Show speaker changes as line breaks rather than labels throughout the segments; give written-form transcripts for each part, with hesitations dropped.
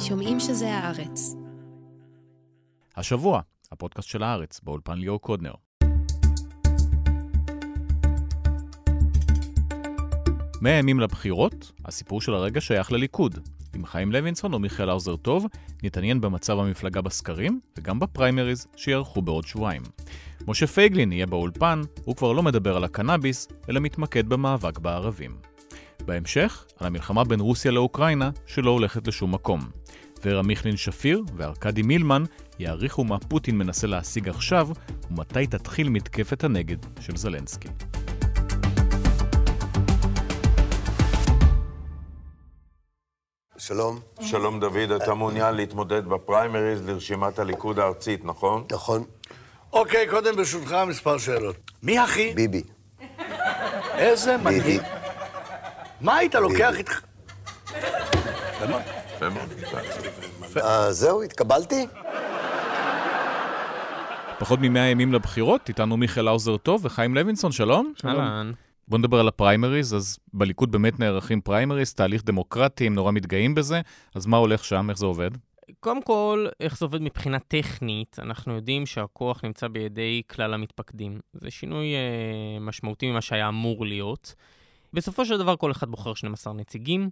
שומעים שזה הארץ.
השבוע, הפודקאסט של הארץ, באולפן ליאור קודנר. מהימים לבחירות, הסיפור של הרגע שייך לליכוד. עם חיים לוינסון ומיכאל האוזר טוב, נתעניין במצב המפלגה בסקרים, וגם בפריימריז שיערכו בעוד שבועיים. משה פייגלין יהיה באולפן, הוא כבר לא מדבר על הקנאביס, אלא מתמקד במאבק בערבים. בהמשך, על המלחמה בין רוסיה לאוקראינה, שלא הולכת לשום מקום. ורה מיכלין שפיר וארקדי מילמן יעריכו מה פוטין מנסה להשיג עכשיו, ומתי תתחיל מתקפת הנגד של זלנסקי.
שלום.
שלום דוד, אתה מעוניין להתמודד בפריימריז לרשימת הליכוד הארצית, נכון?
נכון.
אוקיי, קודם ברשותך מספר שאלות. מי אחי?
ביבי.
איזה מדהים.
ביבי.
מה היית לוקח איתך?
זהו, התקבלתי?
פחות מ100 ימים לבחירות, איתנו מיכאל האוזר טוב וחיים לוינסון, שלום.
אהלן.
בוא נדבר על הפריימריז, אז בליכוד באמת נערכים פריימריז, תהליך דמוקרטי, הם נורא מתגאים בזה, אז מה הולך שם, איך זה עובד?
קודם כל, איך זה עובד מבחינה טכנית, אנחנו יודעים שהכוח נמצא בידי כלל המתפקדים. זה שינוי משמעותי ממה שהיה אמור להיות. בסופו של דבר כל אחד בוחר 12 נציגים,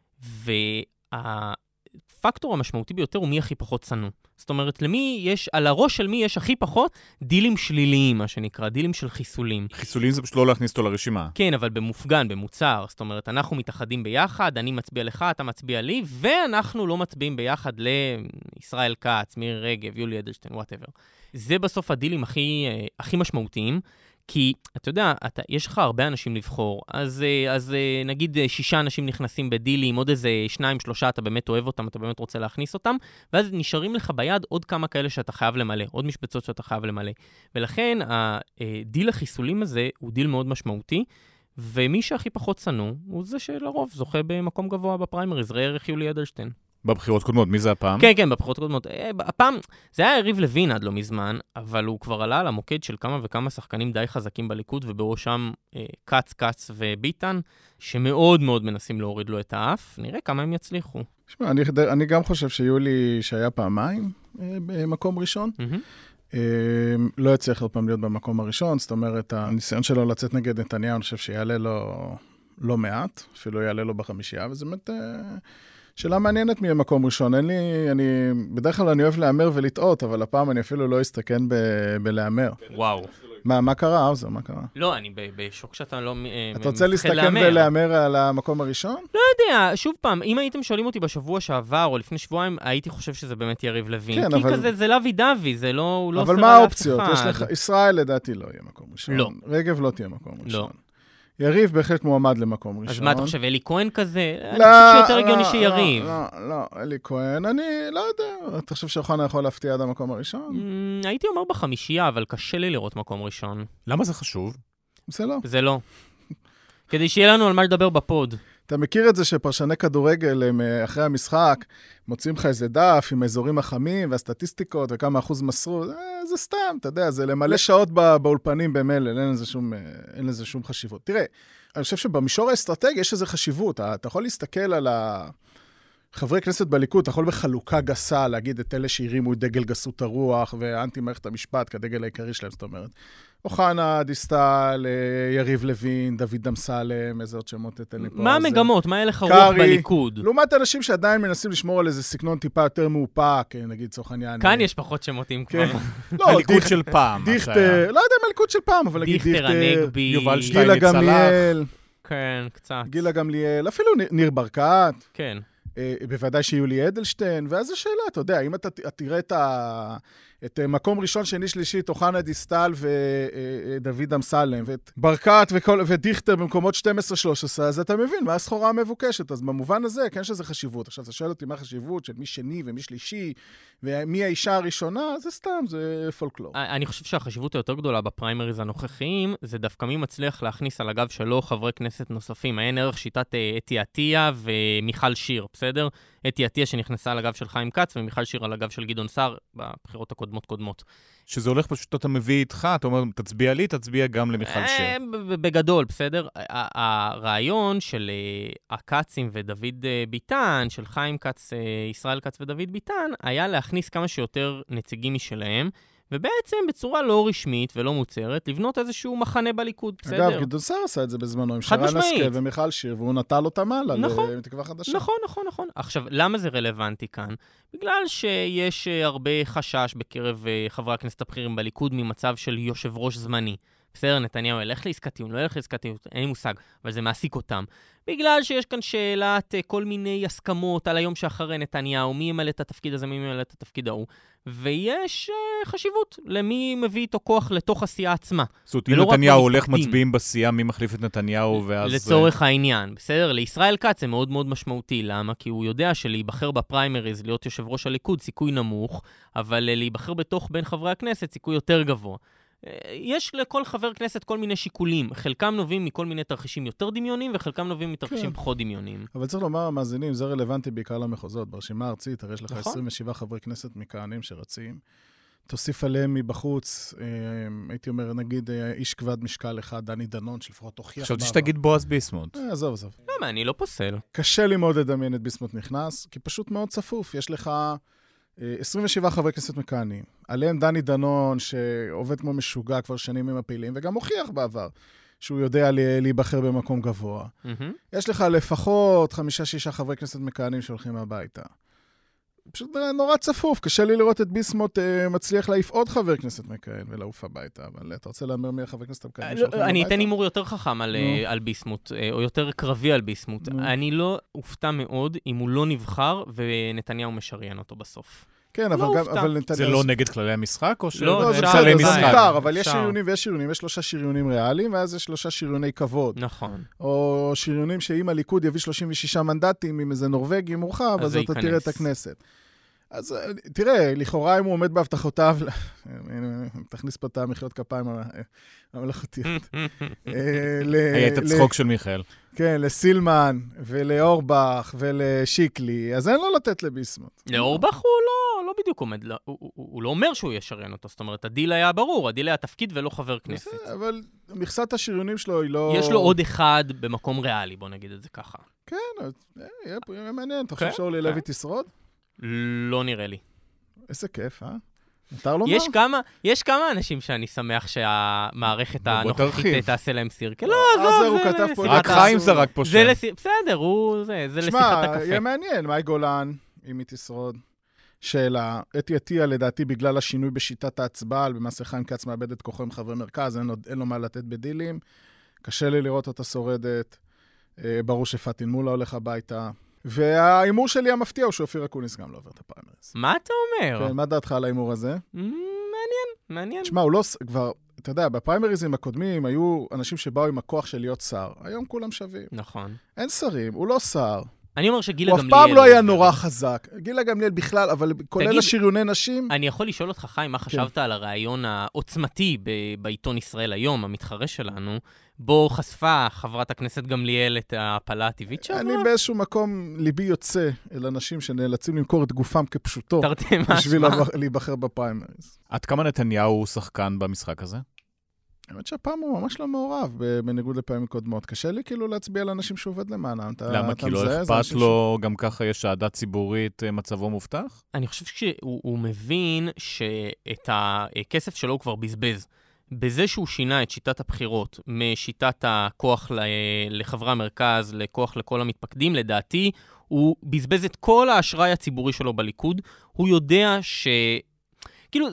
והפקטור המשמעותי ביותר הוא מי הכי פחות צנוע. זאת אומרת, על הראש של מי יש הכי פחות דילים שליליים, מה שנקרא, דילים של חיסולים.
חיסולים זה פשוט לא להכניס אותו לרשימה.
כן, אבל במופגן, במוצר. זאת אומרת, אנחנו מתאחדים ביחד, אני מצביע לך, אתה מצביע לי, ואנחנו לא מצביעים ביחד לישראל כץ, מירי רגב, יולי אדלשטיין, whatever. זה בסוף הדילים הכי משמעותיים, כי, אתה יודע, יש לך הרבה אנשים לבחור, אז נגיד 6 אנשים נכנסים בדילים, עוד איזה 2-3, אתה באמת אוהב אותם, אתה באמת רוצה להכניס אותם, ואז נשארים לך ביד עוד כמה כאלה שאתה חייב למלא, עוד משבצות שאתה חייב למלא. ולכן, הדיל החיסולים הזה הוא דיל מאוד משמעותי, ומי שהכי פחות צנוע, הוא זה שלרוב זוכה במקום גבוה בפריימריז, ראה ערך יולי אדלשטיין.
בבחירות קודמות, מי זה הפעם?
כן, בבחירות קודמות. הפעם, זה היה יריב לוין עד לא מזמן, אבל הוא כבר עלה על המוקד של כמה וכמה שחקנים די חזקים בליכוד, ובראשם קץ וביטן, שמאוד מאוד מנסים להוריד לו את האף. נראה כמה הם יצליחו.
שמע, אני גם חושב שיולי שהיה פעמיים במקום ראשון. לא יצליח עוד פעם להיות במקום הראשון, זאת אומרת, הניסיון שלו לצאת נגד נתניהו, אני חושב שיעלה לו לא מעט, אפילו יעלה לו בחמישייה, וזה באמת שאלה מעניינת מי מקום ראשון. בדרך כלל אני אוהב להאמר ולטעות, אבל הפעם אני אפילו לא אסתכן בלהאמר.
וואו.
מה קרה, אוזר? מה קרה?
לא, אני בשוק שאתה לא
אתה רוצה להסתכן ולהאמר על המקום הראשון?
לא יודע, שוב פעם, אם הייתם שואלים אותי בשבוע שעבר או לפני שבועיים, הייתי חושב שזה באמת יריב לוין. כי כזה זה לוי דווי, זה לא...
אבל מה האופציות? ישראל לדעתי לא יהיה מקום ראשון.
לא.
רגב לא תהיה מקום ראשון.
לא.
יריב בהחלט מועמד למקום ראשון.
אז מה אתה חושב, אלי כהן כזה? אני חושב שיותר הגיוני שיריב.
לא, אלי כהן, אני לא יודע. אתה חושב שאוחנה יכול להפתיע עד המקום הראשון?
הייתי אומר בחמישייה, אבל קשה לי לראות מקום ראשון.
למה זה חשוב?
זה לא.
כדי שיהיה לנו על מה לדבר בפוד.
אתה מכיר את זה שפרשני כדורגל הם אחרי המשחק, מוצאים לך איזה דף עם האזורים החמים והסטטיסטיקות וכמה אחוז מסרו, זה סתם, אתה יודע, זה למלא שעות באולפנים במלל, אין לזה שום חשיבות. תראה, אני חושב שבמישור האסטרטגי יש איזו חשיבות, אתה יכול להסתכל על חברי כנסת בליכוד, אתה יכול בחלוקה גסה להגיד את אלה שהרימו את דגל גסות הרוח ואנטי מערכת המשפט כדגל העיקרי שלהם, זאת אומרת. אוחנה, דיסטל, יריב לוין, דוד אמסלם, איזה עוד שמות אתן לי פה.
מה המגמות? מה הלך הרוח בליכוד?
לעומת אנשים שעדיין מנסים לשמור על איזה סגנון טיפה יותר מאופק, נגיד צוחניאן.
כאן יש פחות שמותים כבר.
הליכוד של פעם.
דיכטר, לא יודע מה הליכוד של פעם, אבל נגיד
דיכטר, הנגבי,
יובל
גילה גמליאל.
כן, קצת.
גילה גמליאל, אפילו ניר ברקת.
כן.
בוודאי שיולי אדלשטיין, ואז השאלה, אתה יודע, אם אתה תראה את מקום ראשון, שני, שלישית, אוחנה, דיסטל ודוד אמסלם, ואת ברקת ודיכטר במקומות 12-13, אז אתה מבין מה הסחורה המבוקשת. אז במובן הזה, כן שזה חשיבות. עכשיו, אתה שואל אותי מה החשיבות של מי שני ומי שלישי, ומי האישה הראשונה, זה סתם, זה פולקלור.
אני חושב שהחשיבות היותר גדולה בפריימריז הנוכחיים, זה דווקא מי מצליח להכניס על הגב שלו חברי כנסת נוספים. אין ערך שיטת אתי עטיה ומיכל שיר, בסדר? אתי עטיה שנכנסה על הגב של חיים כץ, ומיכל שיר על הגב של גדעון סער בבחירות הקודמות. קודמות.
שזה הולך פשוט, אתה מביא איתך, אתה אומר, תצביע לי, תצביע גם למיכל שר.
בגדול, בסדר? הרעיון של הקצים ודוד ביטן, של חיים קץ, ישראל קץ ודוד ביטן, היה להכניס כמה שיותר נציגים משלהם, ובעצם בצורה לא רשמית ולא מוצרת, לבנות איזשהו מחנה בליכוד, בסדר?
אגב, גדעון סער עשה את זה בזמנו, עם שרן השכל ומיכל שיר, והוא נטל אותם הלאה לתקווה חדשה.
נכון. עכשיו, למה זה רלוונטי כאן? בגלל שיש הרבה חשש בקרב חברי הכנסת הבכירים בליכוד ממצב של יושב ראש זמני. בסדר, נתניהו ילך לעסקת טיעון, לא ילך לעסקת טיעון, אין לי מושג, אבל זה מעסיק אותם. בגלל שיש כאן שאלת כל מיני הסכמות על היום שאחרי נתניהו, מי ימלא את התפקיד הזה, מי ימלא את התפקיד ההוא, ויש חשיבות למי מביא איתו כוח לתוך הסיעה עצמה.
זאת אומרת, אם נתניהו הולך מצביעים בסיעה, מי מחליף את נתניהו, ואז...
לצורך העניין, בסדר? לישראל קץ זה מאוד מאוד משמעותי, למה? כי הוא יודע שלהיבחר בפריימריז, להיות יושב ראש הליכוד, סיכוי נמוך, אבל להיבחר בתוך בין חברי הכנסת, סיכוי יותר גבוה. יש לכל חבר כנסת כל מיני שיקולים. חלקם נובעים מכל מיני תרחישים יותר דמיוניים, וחלקם נובעים מתרחישים פחות דמיוניים.
אבל צריך לומר, המאזינים, זה רלוונטי בעיקר למחוזות. ברשימה הארצית, הרי יש לך 27 חברי כנסת מכהנים שרצים. תוסיף עליהם מבחוץ, הייתי אומר, נגיד, איש כבד משקל אחד, דני דנון, שלפחות הוכיח...
חשבתי שתגיד בועז ביסמוט.
עזוב.
למה? אני לא פוסל.
קשה לי מאוד לדמיין את ביסמוט נכנס, כי פשוט מאוד צפוף. יש לך 27 חברי כנסת מכהנים. עליהם דני דנון, שעובד כמו משוגע כבר שנים עם הפעילים, וגם הוכיח בעבר שהוא יודע להיבחר במקום גבוה. יש לך לפחות 5-6 חברי כנסת מכהנים שהולכים הביתה. פשוט נורא צפוף, קשה לי לראות את ביסמוט מצליח להעיף עוד חבר כנסת מכהן ולעוף הביתה, אבל אתה רוצה לאמר מי החבר כנסת המכהנים שהולכים הביתה?
אני אתן הימור יותר חכם על ביסמוט, או יותר קרבי על ביסמוט. אני לא אופתע מאוד אם הוא לא נבחר ונתניהו משריין אותו בסוף.
כן, אבל נתניהו...
זה לא נגד כללי המשחק, או
לא, זה בסדר, זה מותר, אבל יש שריונים ויש שריונים, יש 3 שריונים ריאליים, ואז יש 3 שריוני כבוד.
נכון.
או שריונים שאם הליכוד יביא 36 מנדטים עם איזה נורבגי מורחב, אז אתה תראה את הכנסת. אז תראה, לכאורה אם הוא עומד בהבטחותיו, תכניס פה את המחיאות כפיים המלאכותיות.
היה את הצחוק של מיכאל.
כן, לסילמן ולאורבך ולשיקלי, אז אין לו לתת לביסמוט.
לאורבך הוא לא בדיוק עומד, הוא לא אומר שהוא ישריין אותו, זאת אומרת, הדיל היה ברור, הדיל היה תפקיד ולא חבר כנסת.
אבל מכסת השריונים שלו היא לא...
יש לו עוד אחד במקום ריאלי, בוא נגיד את זה ככה.
כן, יהיה מעניין, אתה חושב שאורלי לוי תשרוד?
לא נראה לי.
איזה כיף, מותר לומר?
יש כמה אנשים שאני שמח שהמערכת הנוכחית תעשה להם סירקל. לא,
רק חיים זרק פה שם.
בסדר, זה לשיחת הקפה.
יהיה מעניין, מאי גולן, אם היא תשרוד. שאלה, אתי עטיה, לדעתי, בגלל השינוי בשיטת ההצבעה, במעשה חיים כץ מאבד את כוחו עם חברי מרכז, אין לו מה לתת בדילים. קשה לי לראות אותה שורדת. ברור שפטין מולה הולך הביתה. והאימור שלי המפתיע הוא שאופיר אקוניס גם לא עובר את הפריימריז.
מה אתה אומר?
כן, מה דעתך על האימור הזה?
מעניין.
תשמע, הוא לא, כבר, אתה יודע, בפריימריזים הקודמים היו אנשים שבאו עם הכוח של להיות שר. היום כולם שווים.
נכון.
אין שרים, הוא לא שר.
אני אומר שגילה גמליאל...
הוא אף פעם לא היה נורא חזק. גילה גמליאל בכלל, אבל כולל השריוני נשים...
אני יכול לשאול אותך, חיים, מה חשבת על הרעיון העוצמתי בעיתון ישראל היום, המתחרה שלנו, בו חשפה חברת הכנסת גמליאל את ההפלה הטבעית שעברה?
אני באיזשהו מקום ליבי יוצא אל אנשים שנאלצים למכור את גופם כפשוטו, בשביל להיבחר בפריימריז.
עד כמה נתניהו הוא שחקן במשחק הזה?
האמת שהפעם הוא ממש לא מעורב, בניגוד לפעמים קודמות. קשה לי כאילו להצביע על אנשים שעובד למענם.
למה? כי לא אכפת לו, גם ככה יש שעדה ציבורית, מצבו מובטח?
אני חושב שהוא מבין שאת הכסף שלו הוא כבר בזבז. בזה שהוא שינה את שיטת הבחירות, משיטת הכוח לחברי המרכז, לכוח לכל המתפקדים, לדעתי, הוא בזבז את כל האשראי הציבורי שלו בליכוד. הוא יודע כאילו,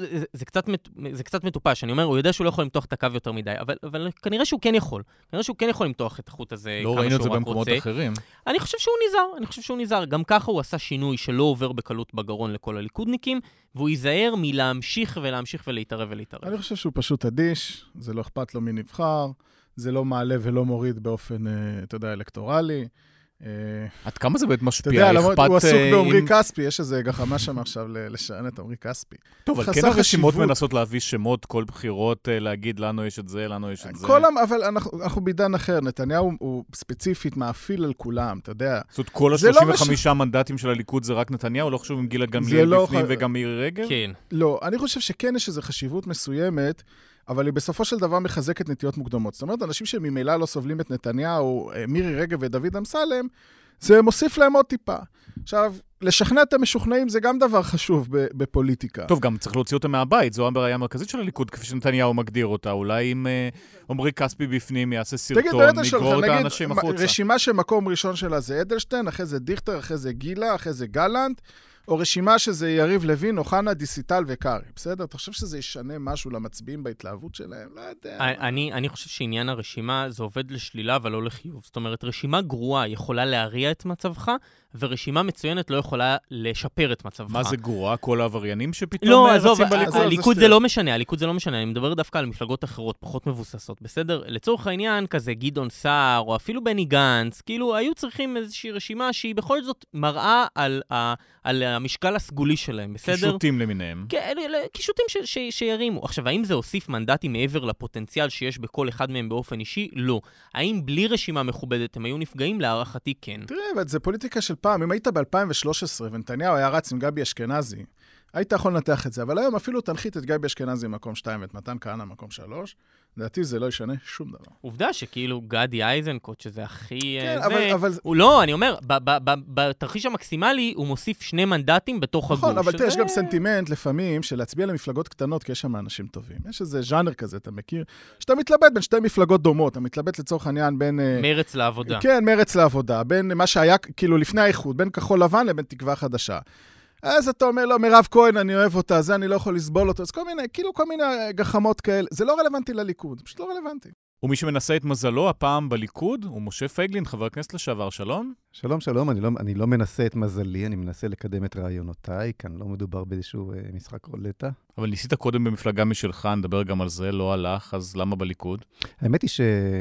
זה קצת מטופש. אני אומר, הוא יודע שהוא לא יכול למתוח את הקו יותר מדי, אבל כנראה שהוא כן יכול. כנראה שהוא כן יכול למתוח את החוט הזה כמה שהוא רק רוצה.
לא ראינו את זה במקומות אחרים.
אני חושב שהוא נזהר. גם ככה הוא עשה שינוי שלא עובר בקלות בגרון לכל הליכודניקים, והוא ייזהר מלהמשיך ולהתערב.
אני חושב שהוא פשוט אדיש, זה לא אכפת לו מי נבחר, זה לא מעלה ולא מוריד באופן, אתה יודע, אלקטורלי.
עד כמה זה באמת משפיע?
אתה יודע, הוא עסוק בעומרי כספי, יש איזה גחמה שם עכשיו לשען את עומרי כספי.
טוב, אבל כן הרשימות מנסות להביא שמות, כל בחירות, להגיד לנו יש את זה, לנו יש את זה.
אבל אנחנו בעידן אחר, נתניהו הוא ספציפית מאפיל על כולם, אתה יודע.
זאת אומרת, כל ה-35 מנדטים של הליכוד זה רק נתניהו, לא חשוב אם גילה גמליאל בפנים וגם מירי רגב?
כן.
לא, אני חושב שכן יש איזו חשיבות מסוימת, אבל היא בסופו של דבר מחזקת נטיות מוקדמות. זאת אומרת, אנשים שממילא לא סובלים את נתניהו, מירי רגב ודוד אמסלם, זה מוסיף להם עוד טיפה. עכשיו, לשכנע את המשוכנעים זה גם דבר חשוב בפוליטיקה.
טוב, גם צריך להוציא אותה מהבית, זו הבעיה המרכזית של הליכוד, כפי שנתניהו מגדיר אותה. אולי אם עומרי כספי בפנים יעשה סרטון, נגרור את האנשים החוצה.
רשימה שמקום ראשון שלה זה אדלשטיין, אחרי זה דיכטר, אחרי זה גילה, אחרי זה גלנט, או רשימה שזה יריב לוין, אוחנה, דיסיטל וקארי. בסדר? אתה חושב שזה ישנה משהו למצביעים בהתלהבות שלהם? לא יודע.
אני חושב שעניין הרשימה זה עובד לשלילה אבל לא לחיוב. זאת אומרת, רשימה גרועה יכולה להריע את מצבך, ורשימה מצוינת לא יכולה לשפר את מצבך.
מה זה גרועה? כל העבריינים שפתאום רצים בליכוד?
הליכוד זה לא משנה, הליכוד זה לא משנה. אני מדבר דווקא על מפלגות אחרות, פחות מבוססות. בסדר? לצורך העניין, כזה גדעון סער, או אפילו בני גנץ, כאילו, היו צריכים איזושהי רשימה שהיא בכל זאת מראה על המשקל הסגולי שלהם, בסדר?
קישוטים למיניהם.
קישוטים שירימו. עכשיו, האם זה הוסיף מנדטים מעבר לפוטנציאל שיש בכל אחד מהם באופן אישי? לא. האם בלי רשימה מכובדת הם היו נפגעים? להערכתי כן.
תראה, זה פוליטיקה של פעם. אם היית ב-2013 ונתניהו היה רץ עם גבי אשכנזי, היית יכול לנתח את זה, אבל היום אפילו תנחית את גבי אשכנזי במקום 2 ואת מתן כהנא במקום 3, לדעתי זה לא ישנה שום דבר.
עובדה שכאילו גדי איזנקוט, שזה הכי...
כן, אבל...
הוא לא, אני אומר, בתרחיש המקסימלי הוא מוסיף 2 מנדטים בתוך הגוש.
נכון, אבל תראה, יש גם סנטימנט לפעמים של להצביע למפלגות קטנות, כי יש שם אנשים טובים. יש איזה ז'אנר כזה, אתה מכיר? שאתה מתלבט בין 2 מפלגות דומות, אתה מתלבט לצורך העניין בין...
מרץ לעבודה.
כן, מרץ לעבודה, בין מה שהיה כאילו לפני האיחוד, בין כחול לבן לבין תקווה חדשה. אז אתה אומר לו, מירב כהן, אני אוהב אותה, זה אני לא יכול לסבול אותו. אז כל מיני גחמות כאלה. זה לא רלוונטי לליכוד, פשוט לא רלוונטי.
ומי שמנסה את מזלו הפעם בליכוד הוא משה פייגלין, חבר הכנסת לשעבר. שלום.
שלום, שלום. אני לא מנסה את מזלי, אני מנסה לקדם את רעיונותיי. כאן לא מדובר באיזשהו משחק רולטה.
אבל ניסית קודם במפלגה משלך, נדבר גם על זה, לא הלך, אז למה בליכוד?
האמת היא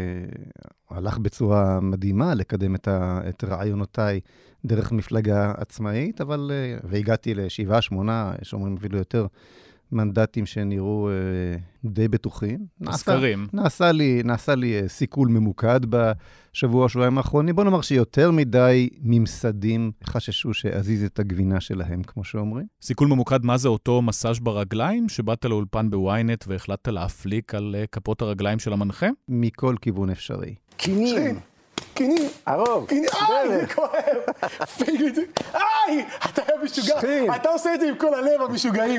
שהלך בצורה מדהימה לקדם את רעיונותיי דרך מפלגה עצמאית, אבל, והגעתי ל7, 8, יש אומרים אפילו יותר, מנדטים שנראו די בטוחים.
סקרים.
נעשה לי סיכול ממוקד בשבוע, שבועיים האחרונים. בוא נאמר שיותר מדי ממסדים חששו שאזיז את הגבינה שלהם, כמו שאומרים.
סיכול ממוקד, מה זה אותו מסאז' ברגליים? שבאת לאולפן בוויינט והחלטת להפליק על כפות הרגליים של המנחה?
מכל כיוון אפשרי.
קינים, הרוב,
זה כואב, פייגלין, אתה משוגע, אתה עושה את זה עם כל הלב המשוגעים.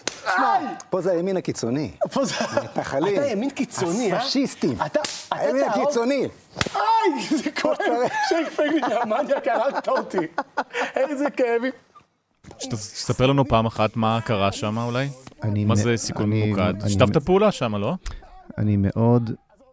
פה זה הימין הקיצוני, מתנחלים,
אתה ימין קיצוני,
הפשיסטים, הימין הקיצוני.
זה כואב, שייק פייגלין, המניאק, הרגת אותי, איזה כאבים.
שתספר לנו פעם אחת מה קרה שם אולי? מה זה סיכול ממוקד? שתפת פעולה שם, לא?
אני מאוד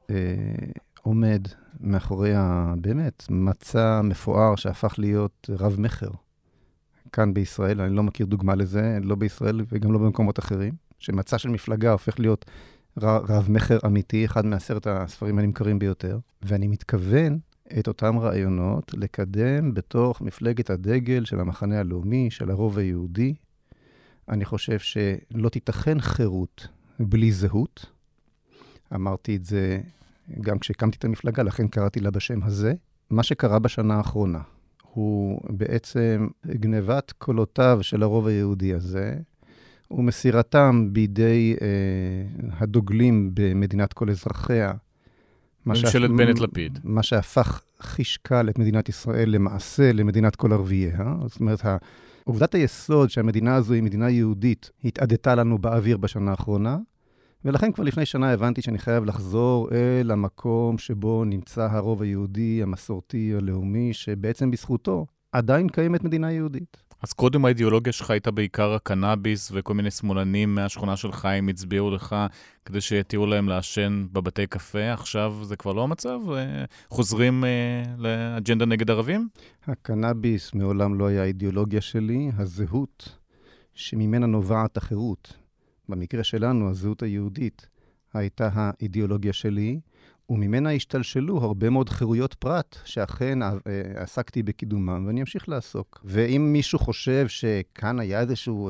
עומד מאחורי באמת מצע מפואר שהפך להיות רב מחר. כאן בישראל, אני לא מכיר דוגמה לזה, לא בישראל וגם לא במקומות אחרים, שמצע של מפלגה הופך להיות רב מחר אמיתי, אחד מ10 הספרים הנמכרים ביותר, ואני מתכוון את אותם רעיונות לקדם בתוך מפלגת הדגל של המחנה הלאומי, של הרוב היהודי. אני חושב שלא תיתכן חירות בלי זהות. אמרתי את זה גם כשהקמתי את המפלגה, לכן קראתי לה בשם הזה. מה שקרה בשנה האחרונה הוא בעצם גנבת קולותיו של הרוב היהודי הזה, ומסירתם בידי הדוגלים במדינת כל אזרחיה.
ממשלת בנט לפיד.
מה שהפך חישקל את מדינת ישראל למעשה למדינת כל ערבייה. זאת אומרת, עובדת היסוד שהמדינה הזו היא מדינה יהודית התעדתה לנו באוויר בשנה האחרונה, ולכן כבר לפני שנה הבנתי שאני חייב לחזור אל המקום שבו נמצא הרוב היהודי, המסורתי, הלאומי, שבעצם בזכותו עדיין קיימת מדינה יהודית.
אז קודם האידיאולוגיה שלך הייתה בעיקר הקנאביס, וכל מיני שמאלנים מהשכונה שלך הם הצביעו לך כדי שיתירו להם לעשן בבתי קפה. עכשיו זה כבר לא המצב? חוזרים לאג'נדה נגד ערבים?
הקנאביס מעולם לא היה האידיאולוגיה שלי. הזהות שממנה נובעת החירות, במקרה שלנו הזהות היהודית, הייתה האידיאולוגיה שלי, וממנה השתלשלו הרבה מאוד חירויות פרט, שאכן עסקתי בקידומם, ואני אמשיך לעסוק. ואם מישהו חושב שכאן היה איזשהו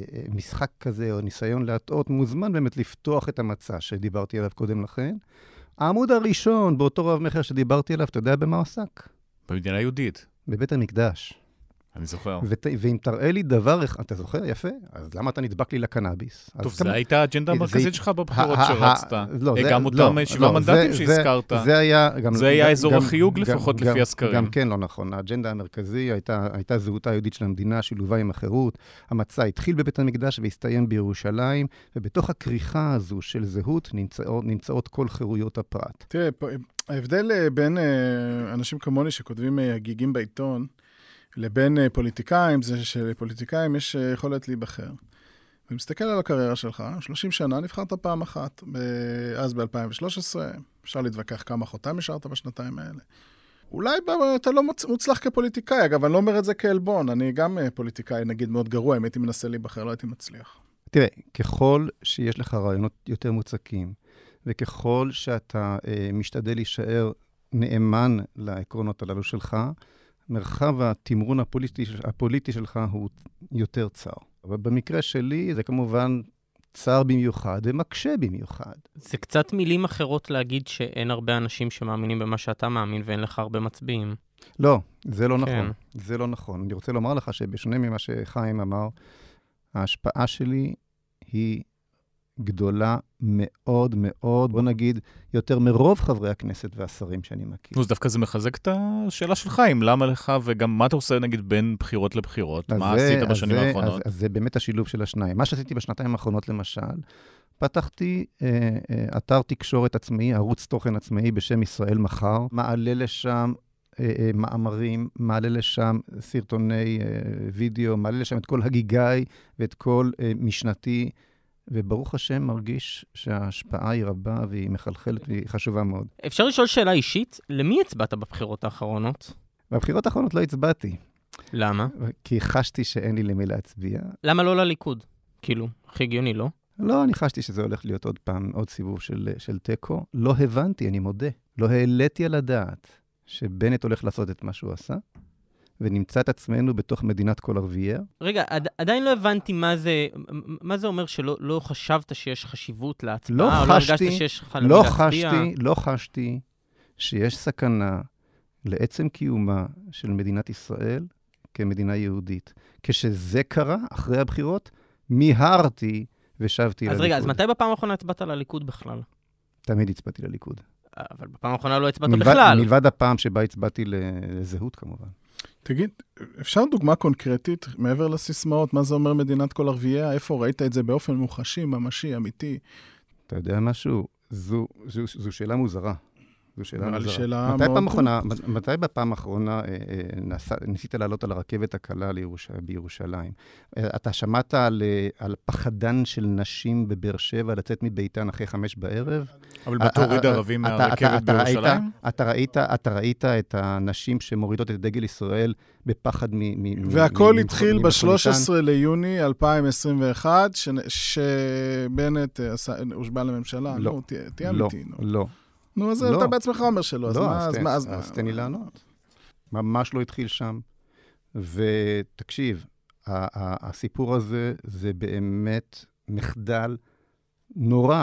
משחק כזה, או ניסיון להטעות, מוזמן באמת לפתוח את המצע שדיברתי עליו קודם לכן. העמוד הראשון, באותו רב מחר שדיברתי עליו, אתה יודע במה הוא עסק?
במדינה היהודית.
בבית המקדש.
אני זוכר.
ואם תראה לי דבר אחד, אתה זוכר? יפה. אז למה אתה נדבק לי לקנאביס?
טוב, זו הייתה האג'נדה המרכזית שלך בבחירות שרצת. גם אותם 7 מנדטים שהזכרת.
זה היה
אזור החיוג לפחות לפי הסקרים.
גם כן לא נכון. האג'נדה המרכזי הייתה זהותה היהודית של המדינה, שילובה עם החירות. המצע התחיל בבית המקדש והסתיים בירושלים, ובתוך הכריכה הזו של זהות נמצאות כל חירויות הפרט.
תראה, ההבדל בין אנשים כמוני שכותבים הגיגים בעיתון, לבין פוליטיקאים, זה שלפוליטיקאים יש יכולת להיבחר. ומסתכל על הקריירה שלך, 30 שנה נבחרת פעם אחת, אז ב-2013, אפשר להתווכח כמה חותם השארת בשנתיים האלה. אולי אתה לא מוצלח כפוליטיקאי, אגב, אני לא אומר את זה כאלבון, אני גם פוליטיקאי, נגיד, מאוד גרוע, אם הייתי מנסה להיבחר, לא הייתי מצליח.
תראה, ככל שיש לך רעיונות יותר מוצקים, וככל שאתה משתדל להישאר נאמן לעקרונות הללו שלך, מרחב התמרון הפוליטי שלך הוא יותר צר. אבל במקרה שלי זה כמובן צר במיוחד ומקשה במיוחד.
זה קצת מילים אחרות להגיד שאין הרבה אנשים שמאמינים במה שאתה מאמין ואין לך הרבה מצביעים.
לא, זה לא נכון. זה לא נכון. אני רוצה לומר לך שבשונה ממה שחיים אמר, ההשפעה שלי היא גדולה מאוד מאוד, בוא נגיד, יותר מרוב חברי הכנסת והשרים שאני מכיר.
אז דווקא זה מחזק את השאלה של חיים, למה לך וגם מה אתה עושה נגיד בין בחירות לבחירות? מה עשית בשנים האחרונות?
אז זה באמת השילוב של השניים. מה שעשיתי בשנתיים האחרונות למשל, פתחתי אתר תקשורת עצמאי, ערוץ תוכן עצמאי בשם ישראל מחר, מעלה לשם מאמרים, מעלה לשם סרטוני וידאו, מעלה לשם את כל הגיגאי ואת כל משנתי, וברוך השם מרגיש שההשפעה היא רבה והיא מחלחלת והיא חשובה מאוד.
אפשר לשאול שאלה אישית? למי הצבעת בבחירות האחרונות?
בבחירות האחרונות לא הצבעתי.
למה?
כי חשתי שאין לי למי להצביע.
למה לא לליכוד? כאילו, הכי הגיוני, לא?
לא, אני חשתי שזה הולך להיות עוד פעם, עוד סיבוב של טקו. לא הבנתי, אני מודה. לא העליתי על הדעת שבנט הולך לעשות את מה שהוא עשה, ונמצא את עצמנו בתוך מדינת כל ערבייה.
רגע, עדיין לא הבנתי מה זה אומר שלא חשבת שיש חשיבות להצבעה, או לא הרגשת שיש לך למי להצביע.
לא חשתי שיש סכנה לעצם קיומה של מדינת ישראל כמדינה יהודית. כשזה קרה, אחרי הבחירות, מיהרתי ושבתי לליכוד.
אז רגע, אז מתי בפעם האחרונה הצבעת לליכוד בכלל?
תמיד הצבעתי לליכוד.
אבל בפעם האחרונה לא הצבעת בכלל.
מלבד הפעם שבה הצבעתי לזהות כמובן.
תגיד, אפשר דוגמה קונקרטית, מעבר לסיסמאות, מה זה אומר מדינת כל ערבייה? איפה ראית את זה באופן מוחשי, ממשי, אמיתי?
אתה יודע משהו? זו שאלה מוזרה. זו שאלה מוזרה. מתי בפעם האחרונה ניסית לעלות על הרכבת הקלה בירושלים? אתה שמעת על פחדן של נשים בבאר שבע לצאת מביתן אחרי 5 בערב?
אבל בתוריד ערבים מהרכבת בירושלים?
אתה ראית את הנשים שמורידות את דגל ישראל בפחד
והכל התחיל ב-13 ליוני 2021, שבנט הושבע לממשלה.
לא,
תהיה אמיתי.
לא.
נו, אז אתה בעצמך אומר שלא,
אז תן לי לענות. ממש לא התחיל שם. ותקשיב, הסיפור הזה זה באמת מחדל נורא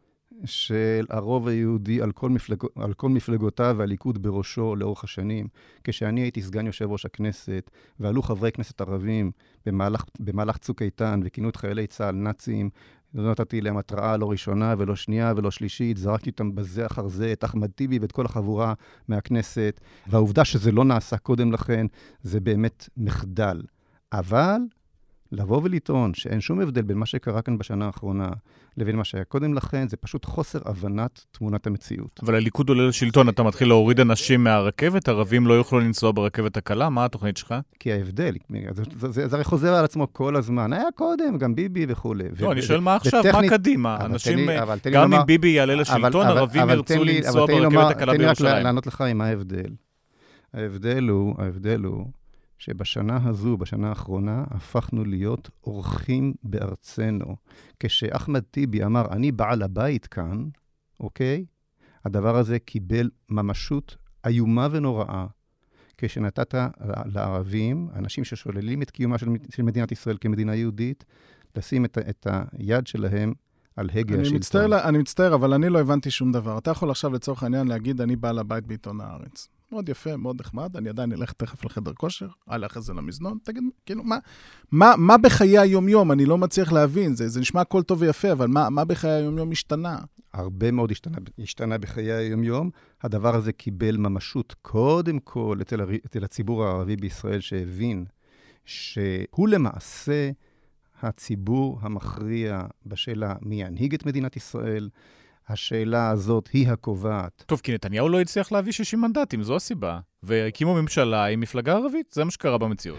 של הרוב היהודי על כל מפלגותיו והליכוד בראשו לאורך השנים. כשאני הייתי סגן יושב ראש הכנסת, ועלו חברי כנסת ערבים במהלך צוק איתן, וכינו את חיילי צה"ל נאצים, לא נתתי להם התראה לא ראשונה ולא שנייה ולא שלישית, זרקתי אותם בזה אחר זה, את אחמד טיבי ואת כל החבורה מהכנסת, והעובדה שזה לא נעשה קודם לכן, זה באמת מחדל. אבל לבוא ולטעון שאין שום הבדל בין מה שקרה כאן בשנה האחרונה לבין מה שהיה קודם לכן, זה פשוט חוסר הבנת תמונת המציאות.
אבל הליכוד עולה לשלטון, אתה מתחיל להוריד אנשים מהרכבת, ערבים לא יוכלו לנסוע ברכבת הקלה, מה התוכנית שלך?
כי ההבדל, זה הרי חוזר על עצמו כל הזמן, היה קודם, גם ביבי וכו'.
לא, אני שואל מה עכשיו, מה קדימה? אנשים, גם אם ביבי יעלה לשלטון, ערבים ירצו לנסוע ברכבת הקלה בירושלים.
תן לי לענות לך עם ההבדל. ההבדל הוא שבשנה הזו, בשנה האחרונה, הפכנו להיות אורחים בארצנו. כשאחמד טיבי אמר, אני בעל הבית כאן, אוקיי? הדבר הזה קיבל ממשות איומה ונוראה, כשנתת לערבים, אנשים ששוללים את קיומה של מדינת ישראל כמדינה יהודית, לשים את היד שלהם על הגה השלטון.
אני מצטער, אבל אני לא הבנתי שום דבר. אתה יכול עכשיו לצורך העניין להגיד, אני בא לבית בעיתון הארץ. מאוד יפה, מאוד נחמד, אני עדיין אלך תכף לחדר כושר, הלך איזה למזנון, תגיד, כאילו, מה בחיי היום-יום? אני לא מצליח להבין, זה נשמע הכל טוב ויפה, אבל מה בחיי היום-יום השתנה?
הרבה מאוד השתנה בחיי היום-יום. הדבר הזה קיבל ממשות קודם כל אצל הציבור הערבי בישראל, שהבין שהוא למעשה הציבור המכריע בשאלה מי ינהיג את מדינת ישראל. השאלה הזאת היא הקובעת.
טוב, כי נתניהו לא הצליח להביא 60 מנדטים, זו הסיבה. והקימו ממשלה עם מפלגה ערבית, זה מה שקרה במציאות.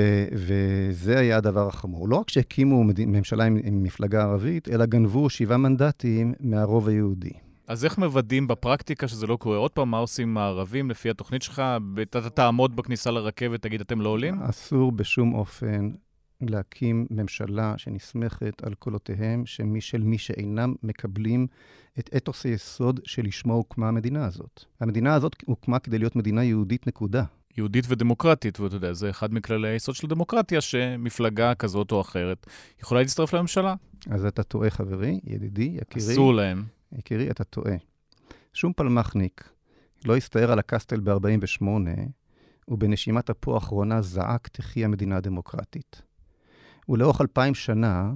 וזה היה הדבר החמור. לא רק שהקימו ממשלה עם מפלגה ערבית, אלא גנבו 7 מנדטים מהרוב היהודי.
אז איך מוודאים בפרקטיקה שזה לא קורה? עוד פעם, מה עושים הערבים לפי התוכנית שלך? אתה תעמוד בכניסה לרכבת, תגיד, אתם לא עולים?
אסור בשום אופן להקים ממשלה שנסמכת על קולותיהם של מי שאינם מקבלים את אתוס היסוד שלשמו הוקמה המדינה הזאת. המדינה הזאת הוקמה כדי להיות מדינה יהודית נקודה.
יהודית ודמוקרטית, ואתה יודע, זה אחד מכללי היסוד של דמוקרטיה, שמפלגה כזאת או אחרת יכולה להצטרף לממשלה.
אז אתה טועה, חברי, ידידי, יקירי.
אסור להם.
יקירי, אתה טועה. שום פלמחניק לא הסתער על הקסטל ב-48, ובנשימת אפו האחרונה זעק תחי המדינה הדמוקרטית. ולאורך 2000 שנה,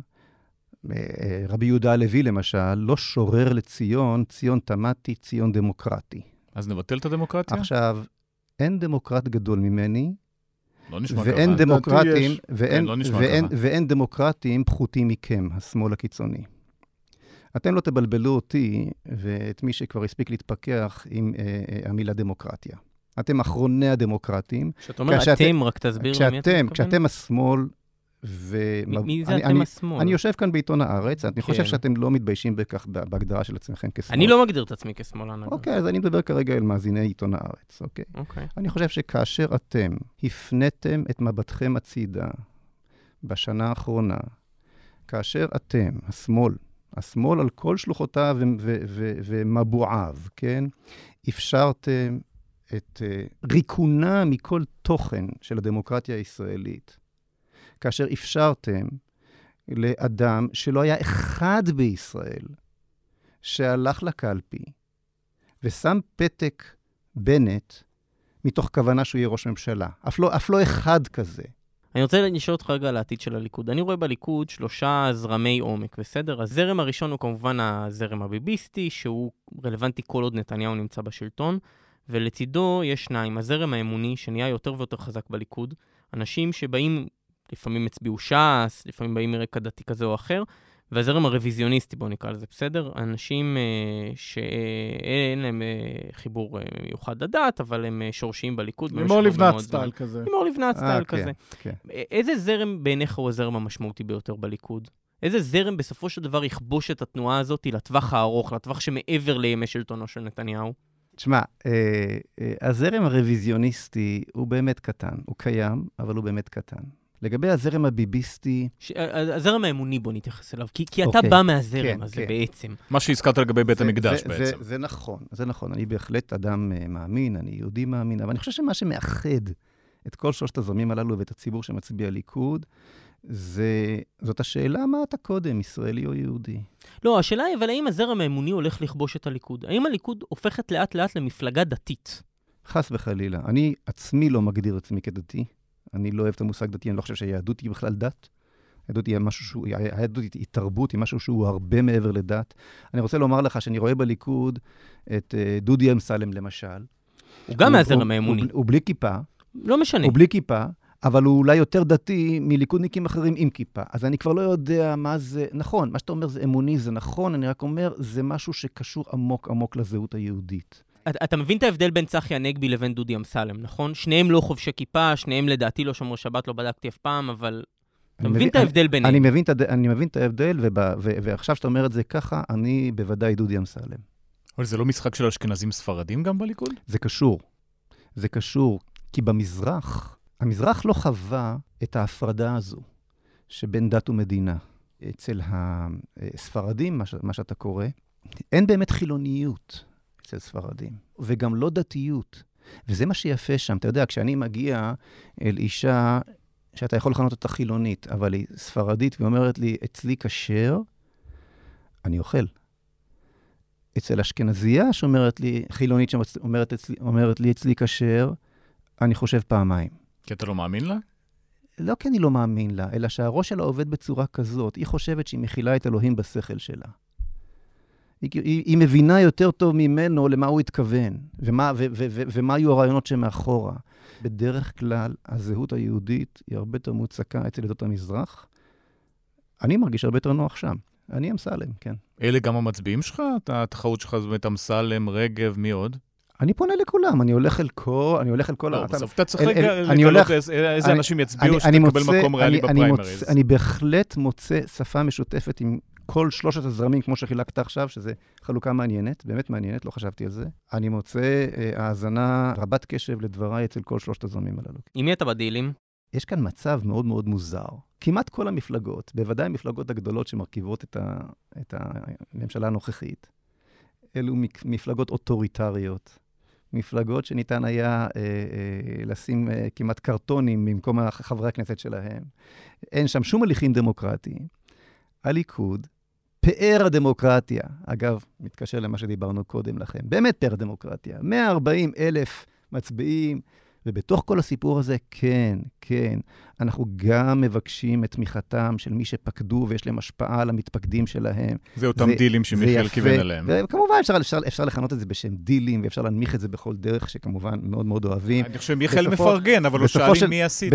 רבי יהודה הלוי למשל, לא שורר לציון, ציון תמתי, ציון דמוקרטי.
אז נבטל את הדמוקרטיה?
עכשיו, אין דמוקרט גדול ממני,
לא נשמע
ואין
ככה.
דמוקרטים,
ואין
דמוקרטים פחותים מכם, השמאל הקיצוני. אתם לא תבלבלו אותי ואת מי שכבר הספיק להתפכח עם המילה דמוקרטיה. אתם אחרוני הדמוקרטים.
כשאתה אומר אתם, רק תסביר למי אתה מתכוון.
כשאתם השמאל,
מי זה אתם השמאל?
אני יושב כאן בעיתון הארץ, אני חושב שאתם לא מתביישים בכך בהגדרה של עצמכם כשמאל.
אני לא מגדיר את עצמי כשמאלן.
אוקיי, אז אני מדבר כרגע על מאזיני עיתון הארץ, אוקיי? אני חושב שכאשר אתם הפניתם את מבטכם הצידה בשנה האחרונה, כאשר אתם, השמאל על כל שלוחותיו ומבועיו, כן? אפשרתם את ריקונה מכל תוכן של הדמוקרטיה הישראלית. כאשר אפשרתם לאדם שלא היה אחד בישראל, שהלך לקלפי ושם פתק בנט מתוך כוונה שהוא יהיה ראש ממשלה. אף לא אחד כזה.
אני רוצה לשאול אותך רגע על העתיד של הליכוד. אני רואה בליכוד 3 זרמי עומק, בסדר? הזרם הראשון הוא כמובן הזרם הביביסטי, שהוא רלוונטי כל עוד נתניהו נמצא בשלטון, ולצידו יש 2, הזרם האמוני, שנהיה יותר ויותר חזק בליכוד, אנשים שבאים, לפעמים הצביעו ש"ס, לפעמים באים מרקע דתי כזה או אחר, והזרם הרוויזיוניסטי, בוא נקרא לזה, בסדר? אנשים שאין להם חיבור מיוחד לדת, אבל הם שורשיים בליכוד.
לימור לבנת סטייל כזה.
לימור לבנת סטייל כזה. איזה זרם בעיניך הוא הזרם המשמעותי ביותר בליכוד? איזה זרם בסופו של דבר יכבוש את התנועה הזאת לטווח הארוך, לטווח שמעבר לימי שלטונו של נתניהו?
תשמע, הזרם הרוויזיוניסטי הוא באמת קטן. הוא קיים, אבל הוא באמת קטן. לגבי הזרם הביביסטי...
הזרם האמוני בוא נתייחס אליו, כי אתה בא מהזרם הזה בעצם.
מה שהזכרת לגבי בית המקדש בעצם.
זה נכון. אני בהחלט אדם מאמין, אני יהודי מאמין, אבל אני חושב שמה שמאחד את כל 3 הזרמים הללו ואת הציבור שמצביע ליכוד, זאת השאלה מה אתה קודם, ישראלי או יהודי.
לא, השאלה היא, אבל האם הזרם האמוני הולך לכבוש את הליכוד? האם הליכוד הופכת לאט לאט למפלגה דתית?
חס וחלילה. אני עצמי לא מגדיר עצמי כדתי. אני לא אוהב את המושג דתי, אני לא חושב שהיהדות היא בכלל דת. היהדות היא תרבות, היא משהו שהוא הרבה מעבר לדת. אני רוצה לומר לך שאני רואה בליכוד את דודי אמסלם למשל.
הוא גם מהזרם האמוני.
הוא בלי כיפה.
לא משנה.
הוא בלי כיפה, אבל הוא אולי יותר דתי מליכודניקים אחרים עם כיפה. אז אני כבר לא יודע מה זה, נכון, מה שאתה אומר זה אמוני, זה נכון, אני רק אומר, זה משהו שקשור עמוק עמוק לזהות היהודית.
אתה מבין את ההבדל בין צחי הנגבי לבין דודי אמסלם, נכון? שניהם לא חובשי כיפה, שניהם לדעתי לא שומר שבת, לא בדקתי אף פעם, אבל אתה מבין את ההבדל ביניהם.
אני מבין את ההבדל, ועכשיו שאתה אומר את זה ככה, אני בוודאי דודי אמסלם.
אבל זה לא משחק של אשכנזים ספרדים גם בליכוד?
זה קשור, כי המזרח לא חווה את ההפרדה הזו שבין דת ומדינה. אצל הספרדים, מה שאתה קורא, אין באמת חילוניות. אצל ספרדים. וגם לא דתיות. וזה מה שיפה שם. אתה יודע, כשאני מגיע אל אישה שאתה יכול לכנות אותה חילונית, אבל היא ספרדית, ואומרת לי, אצלי כשר, אני אוכל. אצל אשכנזייה שאומרת לי, חילונית שאומרת לי, אצלי כשר, אני חושב פעמיים.
כי אתה לא מאמין לה?
לא כי אני לא מאמין לה, אלא שהראש שלה עובד בצורה כזאת. היא חושבת שהיא מכילה את אלוהים בשכל שלה. היא מבינה יותר טוב ממנו למה הוא התכוון, ומה היו הרעיונות שמאחורה. בדרך כלל, הזהות היהודית היא הרבה יותר מוצקה אצל עדות המזרח. אני מרגיש הרבה יותר נוח שם. אני אמסלם, כן.
אלה גם המצביעים שלך? התחרות שלך זאת אמסלם, רגב, מי עוד?
אני פונה לכולם, אני הולך אל כל...
לא, בסוף אתה צריך לגלות איזה אנשים יצביעו שתקבל מקום ריאלי בפריימריז.
אני בהחלט מוצא שפה משותפת עם כל שלושת הזרמים, כמו שחילקת עכשיו, שזה חלוקה מעניינת, באמת מעניינת, לא חשבתי על זה. אני מוצא האזנה רבת קשב לדבריי אצל כל שלושת הזרמים הללו.
עם מי אתה בדילים?
יש כאן מצב מאוד מאוד מוזר. כמעט כל המפלגות, בוודאי המפלגות הגדולות שמרכיבות את הממשלה הנוכחית, אלו מפלגות אוטוריטריות, מפלגות שניתן היה לשים כמעט קרטונים במקום חברי הכנסת שלהם. אין שם שום הליכים דמוקרטיים. הליכוד, פאר הדמוקרטיה, אגב, מתקשר למה שדיברנו קודם לכם, באמת פאר הדמוקרטיה, 140,000 מצביעים, ובתוך כל הסיפור הזה, כן, אנחנו גם מבקשים את תמיכתם של מי שפקדו ויש להם השפעה על המתפקדים שלהם.
זה אותם דילים שמיכאל כיוון עליהם.
וכמובן אפשר לכנות את זה בשם דילים, ואפשר להנמיך את זה בכל דרך שכמובן מאוד מאוד אוהבים.
אני חושב מיכאל מפרגן, אבל הוא שאל מי עשית.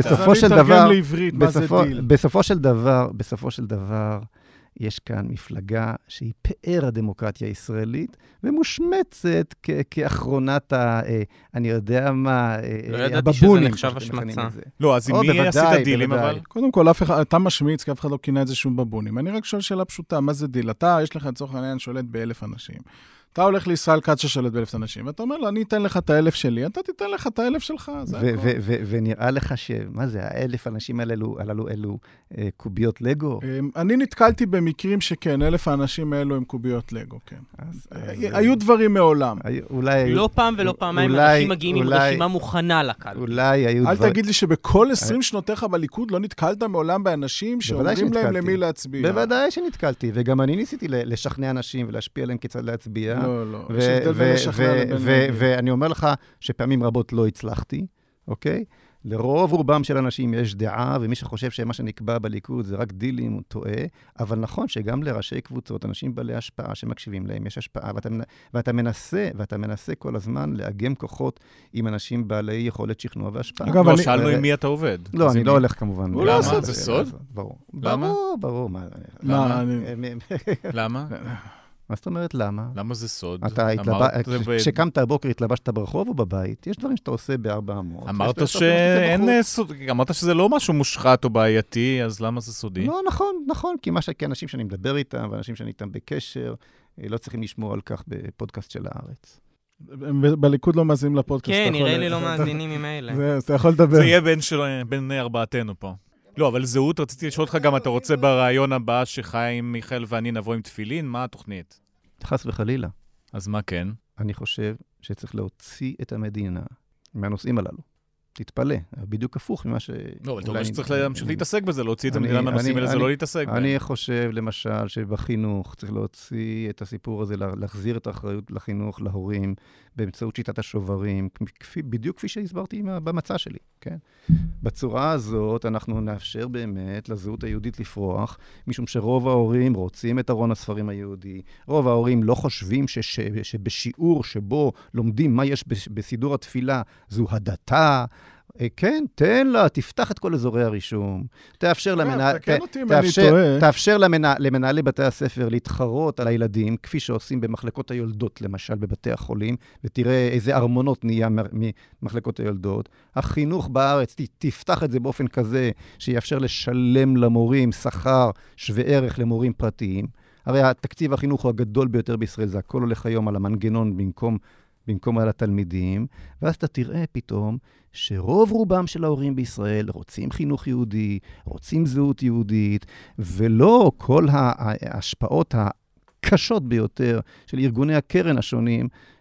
בסופו של דבר, יש כאן מפלגה שהיא פאר הדמוקרטיה הישראלית, ומושמצת כאחרונת אני יודע מה,
לא ידעתי שזה נחשב השמצה.
לא, אז עם מי עשית דילים אבל?
קודם כל, אתה משמיץ, כי אף אחד לא קינה את זה שום בבונים. אני רק שואל שאלה פשוטה, מה זה דיל? אתה, יש לך לצורך העניין שולט ב1,000 אנשים. אתה הולך לישראל כץ ששולט ב1,000 אנשים, ואתה אומר לו, אני אתן לך את 1,000 שלי, אתה תיתן לך את 1,000 שלך.
ונראה לך מה זה, 1,000 אנשים הללו אלו קוביות לגו?
אני נתקלתי במקרים שכן, 1,000 האנשים האלו הם קוביות לגו, כן. היו דברים מעולם.
לא פעם ולא פעמיים אנשים מגיעים עם רשימה מוכנה לקלפי.
אולי היו
דברים. אל תגיד לי שבכל 20 שנותיך בליכוד לא נתקלת מעולם באנשים שאומרים להם למי להצביע.
בוודאי שנתקלתי, וגם אני ניסיתי לשכנע אנשים ולהשפיע עליהם כיצד להצביע.
לא, יש הבדל בין לשכנע לבין...
ואני אומר לך שפעמים רבות לא הצלחתי, אוקיי? לרוב רובם של אנשים יש דעה, ומי שחושב שמה שנקבע בליכוד זה רק דילים, הוא טועה, אבל נכון שגם לראשי קבוצות, אנשים בעלי השפעה שמקשיבים להם, יש השפעה, ואתה מנסה כל הזמן לאגם כוחות עם אנשים בעלי יכולת שכנוע והשפעה.
אגב, לא שאלנו עם מי אתה עובד.
לא, אני לא הולך כמובן.
למה? זה סוד?
ברור.
למה?
ברור.
למה?
מה זאת אומרת, למה?
למה זה סוד?
כשקמת הבוקר התלבשת ברחוב או בבית, יש דברים שאתה עושה ב400.
אמרת שזה לא משהו מושחת או בעייתי, אז למה זה סודי?
לא, נכון, כי אנשים שאני מדבר איתם, ואנשים שאני איתם בקשר, לא צריכים לשמור על כך בפודקאסט של הארץ.
בליכוד לא מאזינים לפודקאסט.
כן, נראה לי לא מאזינים עם האלה.
אתה יכול לדבר.
זה יהיה בין ארבעתנו פה. לא, אבל זהות, רציתי לשאול אותך גם, אתה רוצה ברעיון הבא שחיים, מיכאל ואני נבוא עם תפילין? מה התוכנית?
חס וחלילה.
אז מה כן?
אני חושב שצריך להוציא את המדינה מהנושאים הללו. תתפלא, בדיוק הפוך ממה ש...
לא, אבל אתה אומר שצריך להמשיך להתעסק בזה, להוציא את המדינה מהנושאים האלה, זה לא להתעסק בהם.
אני חושב, למשל, שבחינוך צריך להוציא את הסיפור הזה, להחזיר את האחריות לחינוך, להורים, באמצעות שיטת השוברים, בדיוק כפי שהסברתי במצע שלי, כן? בצורה הזאת אנחנו נאפשר באמת לזהות היהודית לפרוח, משום שרוב ההורים רוצים את ארון הספרים היהודי, רוב ההורים לא חושבים שבשיעור שבו לומדים מה יש בסידור התפילה, זו הדתה, כן, תן לה, תפתח את כל אזורי הרישום, תאפשר למנהלי בתי הספר להתחרות על הילדים, כפי שעושים במחלקות היולדות, למשל בבתי החולים, ותראה איזה ארמונות נהיה ממחלקות היולדות. החינוך בארץ, תפתח את זה באופן כזה, שיאפשר לשלם למורים שכר שווה ערך למורים פרטיים. הרי התקציב החינוך הוא הגדול ביותר בישראל, זה הכל הולך היום על המנגנון במקום על התלמידים, ואז אתה תראה פתאום שרוב רובם של ההורים בישראל רוצים חינוך יהודי, רוצים זהות יהודית, ולא כל ההשפעות הקשות ביותר של ארגוני הקרן השונים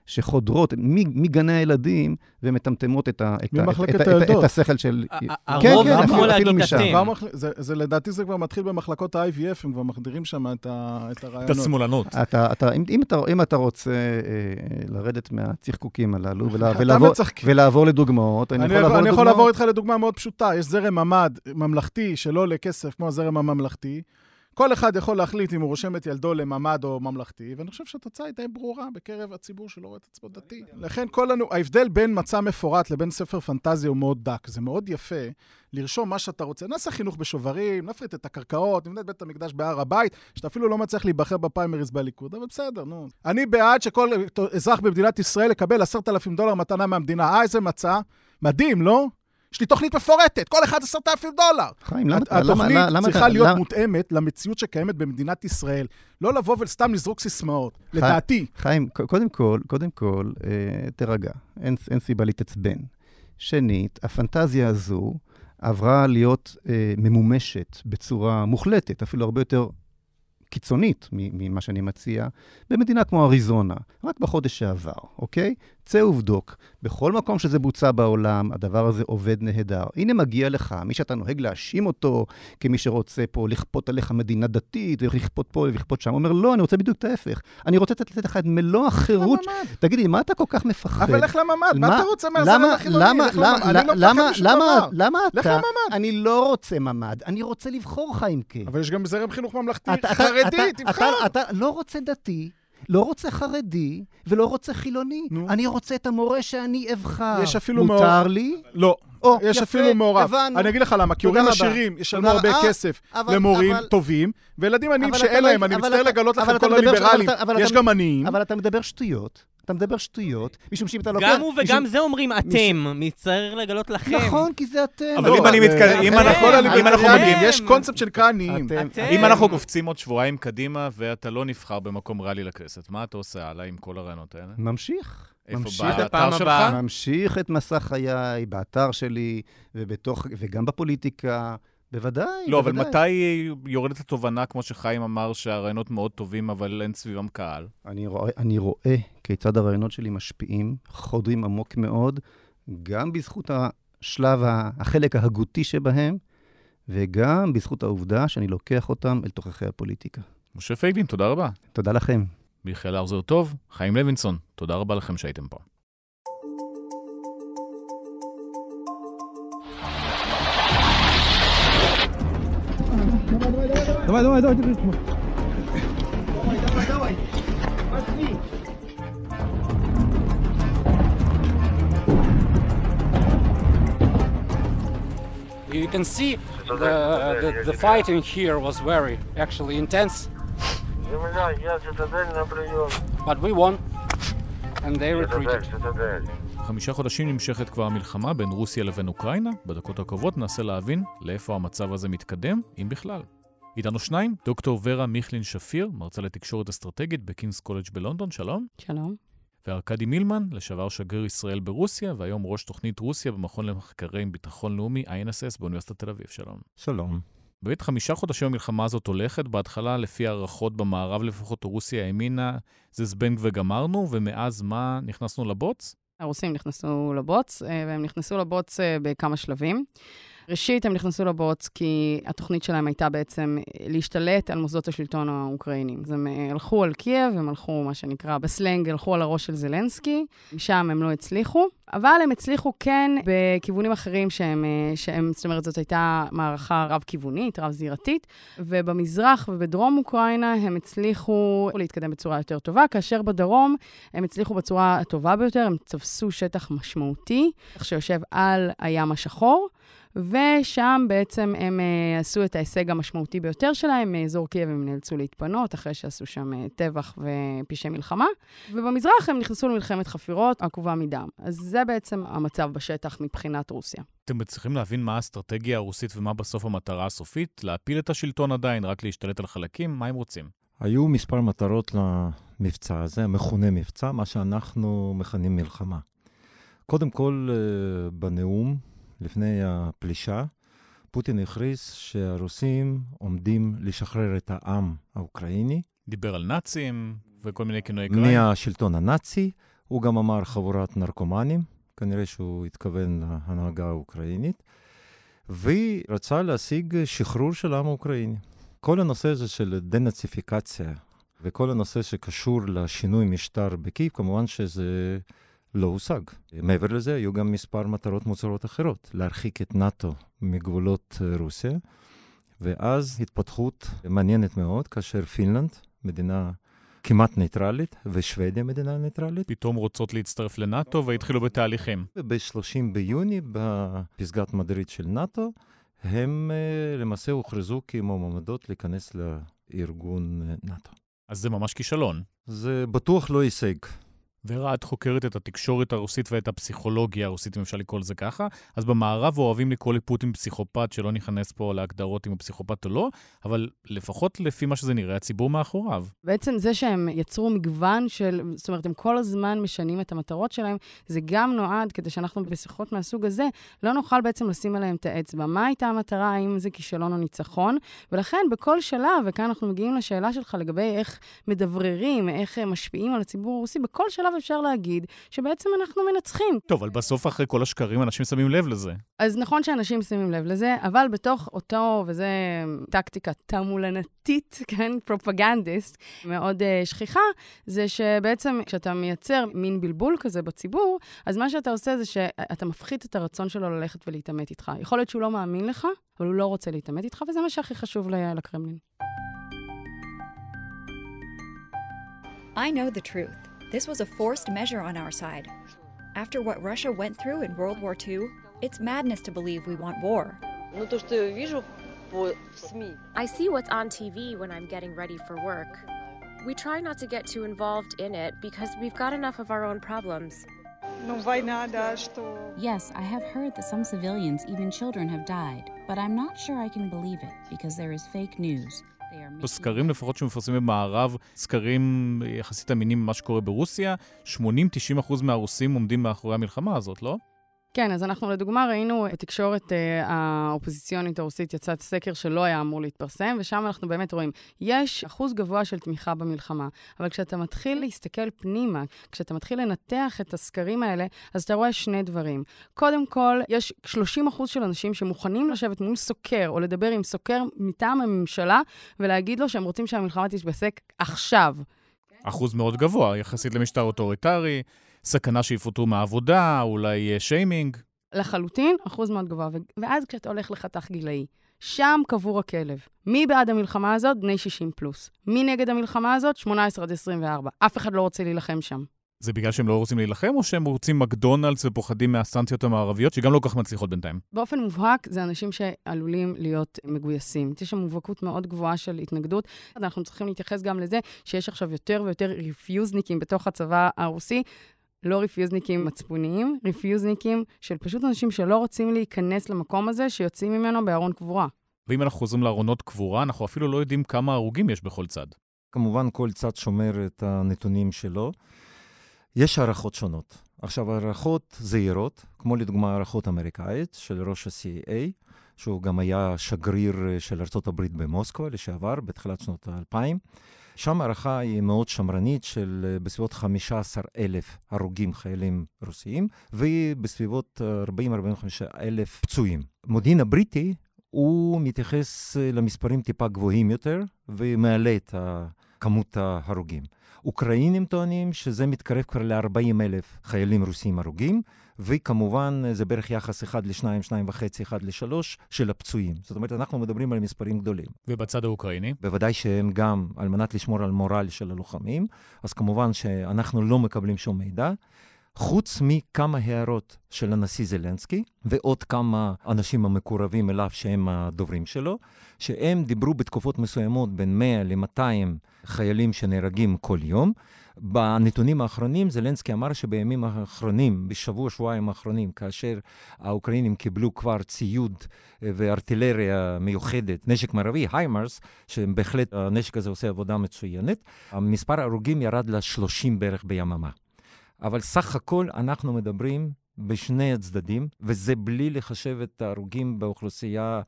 שחודרות מגני הילדים ומטמטמות את השכל של...
הרוב יכול להגיד
אתם. לדעתי זה כבר מתחיל במחלקות ה-IVF, הם כבר מחדירים שם את הרעיונות.
את השמאלנות.
אם אתה רוצה לרדת מהצחקוקים הללו ולעבור לדוגמאות,
אני יכול לעבור איתך לדוגמה מאוד פשוטה. יש זרם ממד ממלכתי שלא עולה כסף כמו הזרם הממלכתי. כל אחד יכול להחליט אם הוא רושם את ילדו לממד או ממלכתי, ואני חושב שהתוצאה היא די ברורה בקרב הציבור שלא רואה את עצמו דתי. לכן ההבדל בין מצע מפורט לבין ספר פנטזיה הוא מאוד דק. זה מאוד יפה לרשום מה שאתה רוצה. נעשה חינוך בשוברים, נפריט את הקרקעות, נבנה את בית המקדש בהר הבית, שאתה אפילו לא מצליח להיבחר בפריימריז בליכוד, אבל בסדר, נו. אני בעד שכל אזרח במדינת ישראל יקבל $10,000 מתנה מהמדינה. איזה מצע? מדהים, לא? יש לי תוכנית מפורטת, כל אחד $10,000.
חיים,
התוכנית צריכה להיות מותאמת למציאות שקיימת במדינת ישראל. לא לבוא וסתם לזרוק סיסמאות, לדעתי.
חיים, קודם כל, תרגע. אין סיבה להתעצבן. שנית, הפנטזיה הזו עברה להיות ממומשת בצורה מוחלטת, אפילו הרבה יותר קיצונית ממה שאני מציע, במדינה כמו אריזונה, רק בחודש שעבר, אוקיי? צא ובדוק. בכל מקום שזה בוצע בעולם, הדבר הזה עובד נהדר. הנה מגיע לך, מי שאתה נוהג להאשים אותו, כמי שרוצה פה לכפות עליך מדינה דתית, ולכפות פה ולכפות שם, אומר, לא, אני רוצה בדיוק את ההפך. אני רוצה לתת לך את מלוא החירות. תגידי, מה אתה כל כך מפחד?
אבל לך לממד, מה אתה רוצה מהזרם החילוני?
למה אתה? אני לא רוצה ממד, אני רוצה לבחור חיים כ.
אבל יש גם זרם חינוך ממלכתי, חרדי, תבחר.
אתה לא רוצה דתי, לא רוצה חרדי, ולא רוצה חילוני. אני רוצה את המורה שאני אבחר.
יש אפילו
מותר לי?
לא. יש אפילו מעורב. אני אגיד לך למה, כי הורים עשירים ישלמו הרבה כסף למורים טובים, וילדים עניים שאין להם, אני מצטער לגלות לכם כל הליברלים, יש גם עניים.
אבל אתה מדבר שטויות. אתה מדבר שטויות, משום שאם אתה לוקח...
גם הוא וגם זה אומרים אתם, מצטער לגלות לכם.
נכון, כי זה אתם.
אבל אם אנחנו מגיעים...
יש קונספט שנקרא עניים.
אם אנחנו קופצים עוד שבועיים קדימה, ואתה לא נבחר במקום ריאלי לכנסת, מה אתה עושה הלאה עם כל הרעיונות האלה?
ממשיך.
איפה באתר שלך?
ממשיך את מסע חיי, באתר שלי, וגם בפוליטיקה. בוודאי.
לא, אבל מתי יורדת התובנה, כמו שחיים אמר, שהרעיונות מאוד טובים, אבל אין סביבם קהל?
אני רואה כיצד הרעיונות שלי משפיעים, חודרים עמוק מאוד, גם בזכות החלק ההגותי שבהם, וגם בזכות העובדה שאני לוקח אותם אל תוכחי הפוליטיקה.
משה פייגלין, תודה רבה.
תודה לכם.
מיכאל האוזר טוב, חיים לוינסון, תודה רבה לכם שהייתם פה.
Давай.
You can see the fighting here was very actually intense. But we won and they retreated.
5 חודשים נמשכת כבר המלחמה בין רוסיה לבין אוקראינה. בדקות הקרובות ננסה להבין לאיפה המצב הזה מתקדם, אם בכלל. איתנו שניים, דוקטור ורה מיכלין שפיר, מרצה לתקשורת אסטרטגית בקינגס קולג' בלונדון, שלום.
שלום.
וארקדי מילמן, לשעבר שגריר ישראל ברוסיה, והיום ראש תוכנית רוסיה במכון למחקרי ביטחון לאומי, INSS, באוניברסיטת תל אביב, שלום.
שלום.
באמת 5 חודשים המלחמה הזאת הולכת, בהתחלה לפי הערכות במערב לפחות רוסיה האמינה, זה זבנג וגמרנו, ומאז מה נכנסנו לבוץ?
הרוסים נכנסו לבוץ, והם נכנסו לבוץ בכמה שלבים. ראשית, הם נכנסו לבוץ כי התוכנית שלהם הייתה בעצם להשתלט על מוסדות השלטון האוקראינים. אז הם הלכו על קייב, הם הלכו, מה שנקרא, בסלנג, הלכו על הראש של זלנסקי, שם הם לא הצליחו, אבל הם הצליחו כן בכיוונים אחרים שהם, זאת אומרת, זאת הייתה מערכה רב-כיוונית, רב-זירתית, ובמזרח ובדרום אוקראינה הם הצליחו להתקדם בצורה יותר טובה, כאשר בדרום הם הצליחו בצורה הטובה ביותר, הם תפסו שטח משמעותי, שיושב על הים השחור, ושם בעצם הם עשו את ההישג המשמעותי ביותר שלהם, מאזור קייב הם נאלצו להתפנות, אחרי שעשו שם טבח ופשעי מלחמה, ובמזרח הם נכנסו למלחמת חפירות, עקובה מדם. אז זה בעצם המצב בשטח מבחינת רוסיה.
אתם צריכים להבין מה האסטרטגיה הרוסית ומה בסוף המטרה הסופית? להפיל את השלטון עדיין, רק להשתלט על חלקים? מה הם רוצים?
היו מספר מטרות למבצע הזה, מכונה מבצע, מה שאנחנו מכנים מלחמה. קודם כל, בנאום, לפני הפלישה, פוטין הכריז שהרוסים עומדים לשחרר את העם האוקראיני.
דיבר על נאצים וכל מיני כינויי גנאי.
מהשלטון הנאצי, הוא גם אמר חבורת נרקומנים, כנראה שהוא התכוון להנהגה האוקראינית, ורצה להשיג שחרור של העם האוקראיני. כל הנושא הזה של דנאציפיקציה, וכל הנושא שקשור לשינוי משטר בקייב, כמובן שזה לא הושג. מעבר לזה, היו גם מספר מטרות מוצהרות אחרות. להרחיק את נאט"ו מגבולות רוסיה, ואז התפתחות מעניינת מאוד, כאשר פינלנד, מדינה כמעט ניטרלית, ושוודיה מדינה ניטרלית.
פתאום רוצות להצטרף לנאט"ו והתחילו בתהליכים.
ב-30 ביוני, בפסגת מדריד של נאט"ו, הם למעשה הוכרזו כמועמדות להיכנס לארגון נאט"ו.
אז זה ממש כישלון.
זה בטוח לא הישג.
ורה, את חוקרת את התקשורת הרוסית ואת הפסיכולוגיה הרוסית, אם אפשר לקרוא לזה ככה. אז במערב אוהבים לקרוא לפוטין פסיכופת, שלא נכנס פה להגדרות אם הוא פסיכופת או לא, אבל לפחות לפי מה שזה נראה, הציבור מאחוריו.
בעצם זה שהם יצרו מגוון של, זאת אומרת, הם כל הזמן משנים את המטרות שלהם, זה גם נועד כדי שאנחנו בשיחות מהסוג הזה, לא נוכל בעצם לשים עליהם את האצבע. מה הייתה המטרה, האם זה כישלון או ניצחון? ולכן בכל שלב, וכאן אנחנו מגיעים לשאלה שלך לגבי איך מדבררים, איך משפיעים על הציבור הרוסי, בכל שלב אפשר להגיד שבעצם אנחנו מנצחים.
טוב, אבל בסוף אחרי כל השקרים אנשים שמים לב לזה.
אז נכון שאנשים שמים לב לזה, אבל בתוך אותו, וזה טקטיקה תעמולנתית, כן, פרופגנדיסט, מאוד שכיחה, זה שבעצם כשאתה מייצר מין בלבול כזה בציבור, אז מה שאתה עושה זה שאתה מפחית את הרצון שלו ללכת ולהתעמת איתך. יכול להיות שהוא לא מאמין לך, אבל הוא לא רוצה להתעמת איתך, וזה מה שהכי חשוב לקרמלין.
I know the truth. This was a forced measure on our side. After what Russia went through in World War II, it's madness to believe we want war.
I see what's on TV when I'm getting ready for work. We try not to get too involved in it because we've got enough of our own problems.
Yes, I have heard that some civilians, even children, have died, but I'm not sure I can believe it because there is fake news.
סקרים לפחות שמפרסמים במערב, סקרים יחסית אמינים ממה שקורה ברוסיה, 80-90% מהרוסים עומדים מאחורי המלחמה הזאת, לא?
כן, אז אנחנו לדוגמה ראינו את תקשורת האופוזיציונית הרוסית יצאת סקר שלא היה אמור להתפרסם, ושם אנחנו באמת רואים, יש אחוז גבוה של תמיכה במלחמה, אבל כשאתה מתחיל להסתכל פנימה, כשאתה מתחיל לנתח את הסקרים האלה, אז אתה רואה שני דברים. קודם כל, יש 30% של אנשים שמוכנים לשבת מול סוקר, או לדבר עם סוקר מטעם הממשלה, ולהגיד לו שהם רוצים שהמלחמה תתפסק עכשיו.
אחוז מאוד גבוה, יחסית למשטר אוטוריטרי, סכנה שיפוטרו מהעבודה, אולי שיימינג.
לחלוטין, אחוז מאוד גבוה. ואז כשאתה הולך לחתך גילאי, שם קבור הכלב. מי בעד המלחמה הזאת? בני 60 פלוס. מי נגד המלחמה הזאת? 18 עד 24. אף אחד לא רוצה להילחם שם.
זה בגלל שהם לא רוצים להילחם, או שהם רוצים מקדונלדס ופוחדים מהסנקציות המערביות, שגם לא כל כך מצליחות בינתיים?
באופן מובהק, זה אנשים שעלולים להיות מגויסים. יש שם מובהקות מאוד גבוהה של התנגדות. אנחנו צריכים להתייחס גם לזה שיש עכשיו יותר ויותר ריפיוזניקים בתוך הצבא הרוסי, לא ריפיוזניקים מצפוניים, ריפיוזניקים של פשוט אנשים שלא רוצים להיכנס למקום הזה, שיוצאים ממנו בארון קבורה.
ואם אנחנו חוזרים לארונות קבורה, אנחנו אפילו לא יודעים כמה הרוגים יש בכל צד.
כמובן, כל צד שומר את הנתונים שלו. יש הערכות שונות. עכשיו, הערכות זהירות, כמו לדוגמה הערכות אמריקאית של ראש ה-CIA, שהוא גם היה שגריר של ארצות הברית במוסקבה לשעבר, בתחילת שנות ה-2000. שם הערכה היא מאוד שמרנית של בסביבות 15,000 הרוגים חיילים רוסיים, ובסביבות 40,000-45,000 פצועים. מודיעין הבריטי הוא מתייחס למספרים טיפה גבוהים יותר, ומעלה את כמות ההרוגים. אוקראינים טוענים שזה מתקרב כבר ל-40,000 חיילים רוסיים הרוגים, וכמובן זה בערך יחס 1 ל-2, 2.5, 1 ל-3 של הפצועים. זאת אומרת, אנחנו מדברים על מספרים גדולים.
ובצד האוקראיני?
בוודאי שהם גם על מנת לשמור על מורל של הלוחמים, אז כמובן שאנחנו לא מקבלים שום מידע, חוץ מכמה הערות של הנשיא זלנסקי, ועוד כמה אנשים המקורבים אליו שהם הדוברים שלו, שהם דיברו בתקופות מסוימות בין 100 ל-200 חיילים שנהרגים כל יום. בנתונים האחרונים, זלנסקי אמר שבימים האחרונים, בשבוע-שבועיים האחרונים, כאשר האוקראינים קיבלו כבר ציוד וארטילריה מיוחדת, נשק מערבי, היימרס, שבהחלט הנשק הזה עושה עבודה מצוינת, המספר ההרוגים ירד ל-30 בערך ביממה. אבל סך הכל אנחנו מדברים בשני הצדדים, וזה בלי לחשב את ההרוגים באוכלוסייה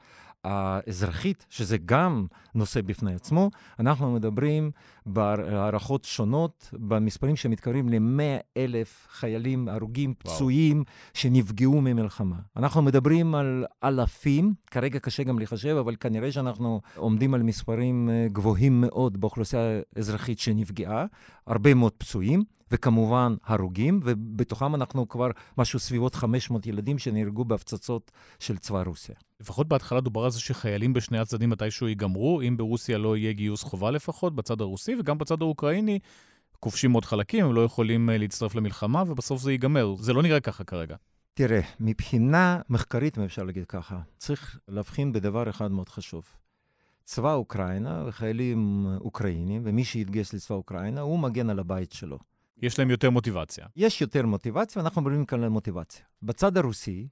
האזרחית, שזה גם נושא בפני עצמו, אנחנו מדברים בהערכות שונות, במספרים שמתקרבים ל100,000 חיילים, הרוגים, פצועים, שנפגעו ממלחמה. אנחנו מדברים על אלפים, כרגע קשה גם לחשב, אבל כנראה שאנחנו עומדים על מספרים גבוהים מאוד באוכלוסייה האזרחית שנפגעה, הרבה מאוד פצועים, וכמובן הרוגים, ובתוכם אנחנו כבר משהו סביבות 500 ילדים שנהרגו בהפצצות של צבא רוסיה.
לפחות בהתחלה דובר על זה שחיילים בשני הצדדים מתישהו ייגמרו, אם ברוסיה לא יהיה גיוס חובה לפחות, בצד הרוסי וגם בצד האוקראיני, כובשים עוד חלקים, הם לא יכולים להצטרף למלחמה, ובסוף זה ייגמר. זה לא נראה ככה כרגע.
תראה, מבחינה מחקרית, אם אפשר להגיד ככה, צריך להבחין בדבר אחד מאוד חשוב. צבא אוקראינה וחיילים אוקראינים, ומי שיתגייס לצבא אוקראינה, הוא מגן על הבית שלו.
יש להם יותר מוטיבציה.
יש יותר מוטיבציה, ואנחנו מדברים כאן על מוטיבציה. בצד הרוסי,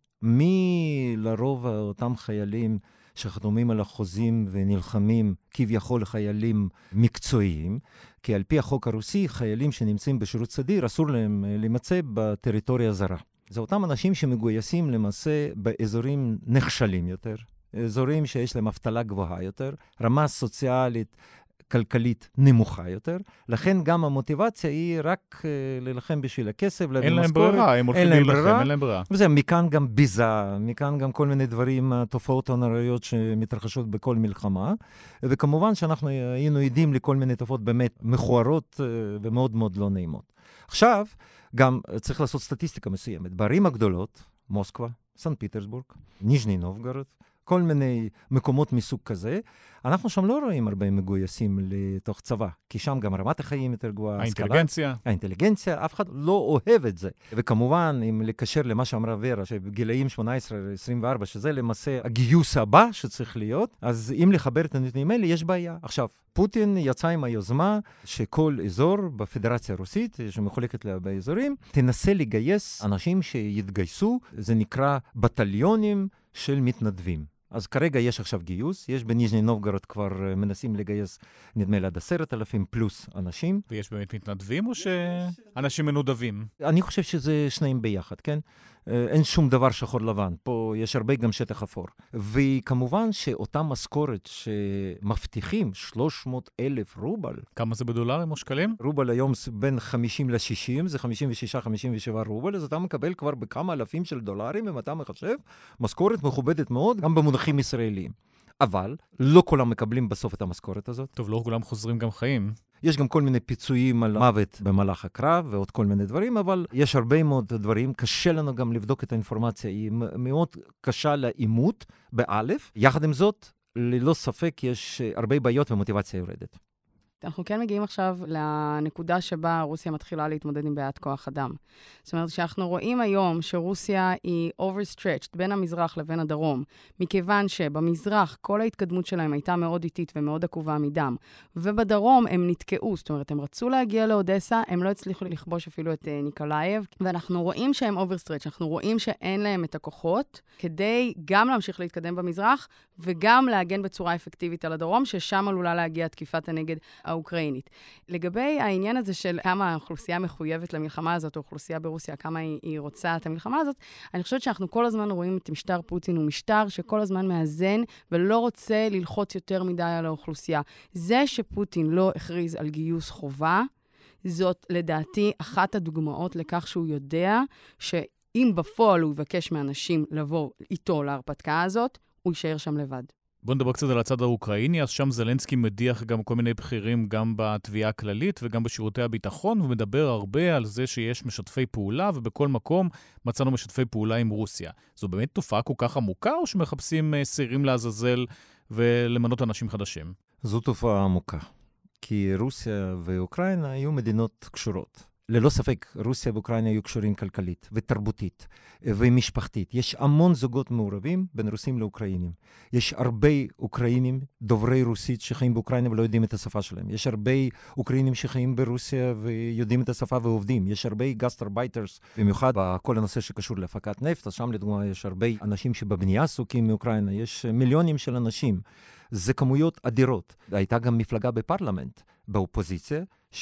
לרוב אותם חיילים שחתומים על החוזים ונלחמים כביכול חיילים מקצועיים, כי על פי החוק הרוסי, חיילים שנמצאים בשירות סדיר, אסור להם להימצא בטריטוריה זרה. זה אותם אנשים שמגויסים למעשה באזורים נחשלים יותר, אזורים שיש להם אבטלה גבוהה יותר, רמה סוציאלית, כלכלית נמוכה יותר, לכן גם המוטיבציה היא רק ללחם בשביל הכסף,
אין להם ברירה, הם הולכים להילחם, אין להם ברירה.
וזה מכאן גם ביזה, מכאן גם כל מיני דברים, תופעות הנוראיות שמתרחשות בכל מלחמה, וכמובן שאנחנו היינו עדים לכל מיני תופעות באמת מכוערות ומאוד מאוד לא נעימות. עכשיו, גם צריך לעשות סטטיסטיקה מסוימת. בערים הגדולות, מוסקבה, סנט פיטרסבורג, ניז'ני נובגורוד, כל מיני מקומות מסוג כזה, אנחנו שם לא רואים הרבה מגויסים לתוך צבא, כי שם גם רמת החיים יותר גבוהה. האינטליגנציה, אף אחד לא אוהב את זה. וכמובן, אם לקשר למה שאמרה ורה, שבגילאים 18-24, שזה למעשה הגיוס הבא שצריך להיות, אז אם לחבר את הנתונים האלה, יש בעיה. עכשיו, פוטין יצא עם היוזמה שכל אזור בפדרציה הרוסית, שמחולקת להרבה אזורים, תנסה לגייס אנשים שיתגייסו, זה נקרא בטליונים של מתנדבים. אז כרגע יש עכשיו גיוס, יש בניז'ני נובגורוד כבר מנסים לגייס, נדמה לי עד 10,000 פלוס אנשים.
ויש באמת מתנדבים או שאנשים מנודבים?
אני חושב שזה שניהם ביחד, כן? אין שום דבר שחור לבן, פה יש הרבה גם שטח אפור. וכמובן שאותה משכורת שמבטיחים 300,000 רובל.
כמה זה בדולרים או שקלים?
רובל היום בין 50 ל-60, זה 56-57 רובל, אז אתה מקבל כבר בכמה אלפים של דולרים, אם אתה מחשב, משכורת מכובדת מאוד, גם במונחים ישראליים. אבל לא כולם מקבלים בסוף את המשכורת הזאת.
טוב, לא כולם חוזרים גם חיים.
יש גם כל מיני פיצויים על מוות במהלך הקרב ועוד כל מיני דברים, אבל יש הרבה מאוד דברים. קשה לנו גם לבדוק את האינפורמציה, היא מאוד קשה לאימות באלף. יחד עם זאת, ללא ספק יש הרבה בעיות ומוטיבציה יורדת.
אנחנו כן מגיעים עכשיו לנקודה שבה רוסיה מתחילה להתמודד עם בעיית כוח אדם. זאת אומרת שאנחנו רואים היום שרוסיה היא overstretched בין המזרח לבין הדרום, מכיוון שבמזרח כל ההתקדמות שלהם הייתה מאוד איטית ומאוד עקובה מדם, ובדרום הם נתקעו, זאת אומרת הם רצו להגיע לאודסה, הם לא הצליחו לכבוש אפילו את ניקולאייב, ואנחנו רואים שהם overstretched, אנחנו רואים שאין להם את הכוחות, כדי גם להמשיך להתקדם במזרח, וגם להגן בצורה אפקטיבית על הדרום, ששם עלולה להגיע תקיפת הנגד האוקראינית. לגבי העניין הזה של כמה האוכלוסייה מחויבת למלחמה הזאת, או אוכלוסייה ברוסיה, כמה היא רוצה את המלחמה הזאת, אני חושבת שאנחנו כל הזמן רואים את משטר פוטין, הוא משטר שכל הזמן מאזן, ולא רוצה ללחוץ יותר מדי על האוכלוסייה. זה שפוטין לא הכריז על גיוס חובה, זאת לדעתי אחת הדוגמאות לכך שהוא יודע שאם בפועל הוא יבקש מאנשים לבוא איתו להרפתקה הזאת, הוא יישאר שם לבד.
בוא נדבר קצת על הצד האוקראיני, אז שם זלנסקי מדיח גם כל מיני בכירים גם בתביעה הכללית וגם בשירותי הביטחון, ומדבר הרבה על זה שיש משתפי פעולה, ובכל מקום מצאנו משתפי פעולה עם רוסיה. זו באמת תופעה כל כך עמוקה, או שמחפשים סירים לעזאזל ולמנות אנשים חדשים?
זו תופעה עמוקה, כי רוסיה ואוקראינה היו מדינות קשורות. ללא ספק, רוסיה ואוקראינה היו קשורים כלכלית ותרבותית ומשפחתית. יש המון זוגות מעורבים בין רוסים לאוקראינים. יש הרבה אוקראינים דוברי רוסית שחיים באוקראינה ולא יודעים את השפה שלהם. יש הרבה אוקראינים שחיים ברוסיה ויודעים את השפה ועובדים. יש הרבה גסטרבייטרס, במיוחד בכל הנושא שקשור להפקת נפט. אז שם לדוגמה יש הרבה אנשים שבבנייה עסוקים מאוקראינה. יש מיליונים של אנשים. זה כמויות אדירות. הייתה גם מפלגה בפרלמנט, באופוזיציה,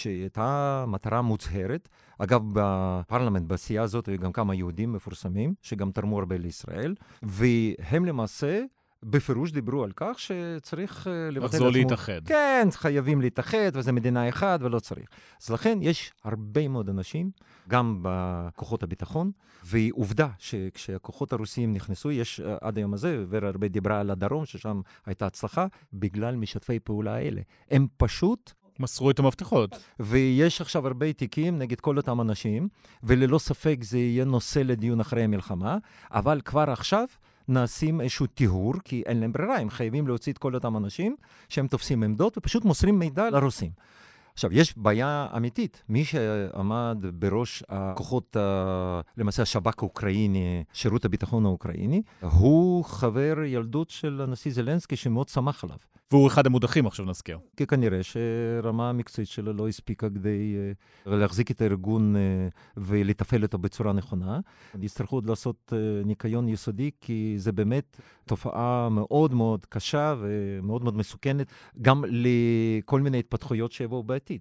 שהייתה מטרה מוצהרת. אגב, בפרלמנט, בעשייה הזאת, היו גם כמה יהודים מפורסמים, שגם תרמו הרבה לישראל, והם למעשה בפירוש דיברו על כך שצריך לבטל
לחזור להתאחד.
כן, חייבים להתאחד, וזה מדינה אחת ולא צריך. אז לכן יש הרבה מאוד אנשים, גם בכוחות הביטחון, והיא עובדה שכשהכוחות הרוסיים נכנסו, יש עד היום הזה, והרבה דיברה על הדרום, ששם הייתה הצלחה, בגלל משתפי פעולה האלה. הם פשוט
מסרו את המפתחות.
ויש עכשיו הרבה תיקים נגד כל אותם אנשים, וללא ספק זה יהיה נושא לדיון אחרי המלחמה, אבל כבר עכשיו נעשים איזשהו טיהור, כי אין להם ברירה, הם חייבים להוציא את כל אותם אנשים שהם תופסים עמדות ופשוט מוסרים מידע לרוסים. עכשיו, יש בעיה אמיתית. מי שעמד בראש הכוחות, למעשה השב"כ האוקראיני, שירות הביטחון האוקראיני, הוא חבר ילדות של הנשיא זלנסקי שמאוד שמח עליו.
והוא אחד המודחים עכשיו נזכיר.
כי כנראה שרמה המקצועית שלו לא הספיקה כדי להחזיק את הארגון ולטפל אותו בצורה נכונה. יצטרכו עוד לעשות ניקיון יסודי, כי זה באמת תופעה מאוד מאוד קשה ומאוד מאוד מסוכנת, גם לכל מיני התפתחויות שיבואו בעתיד.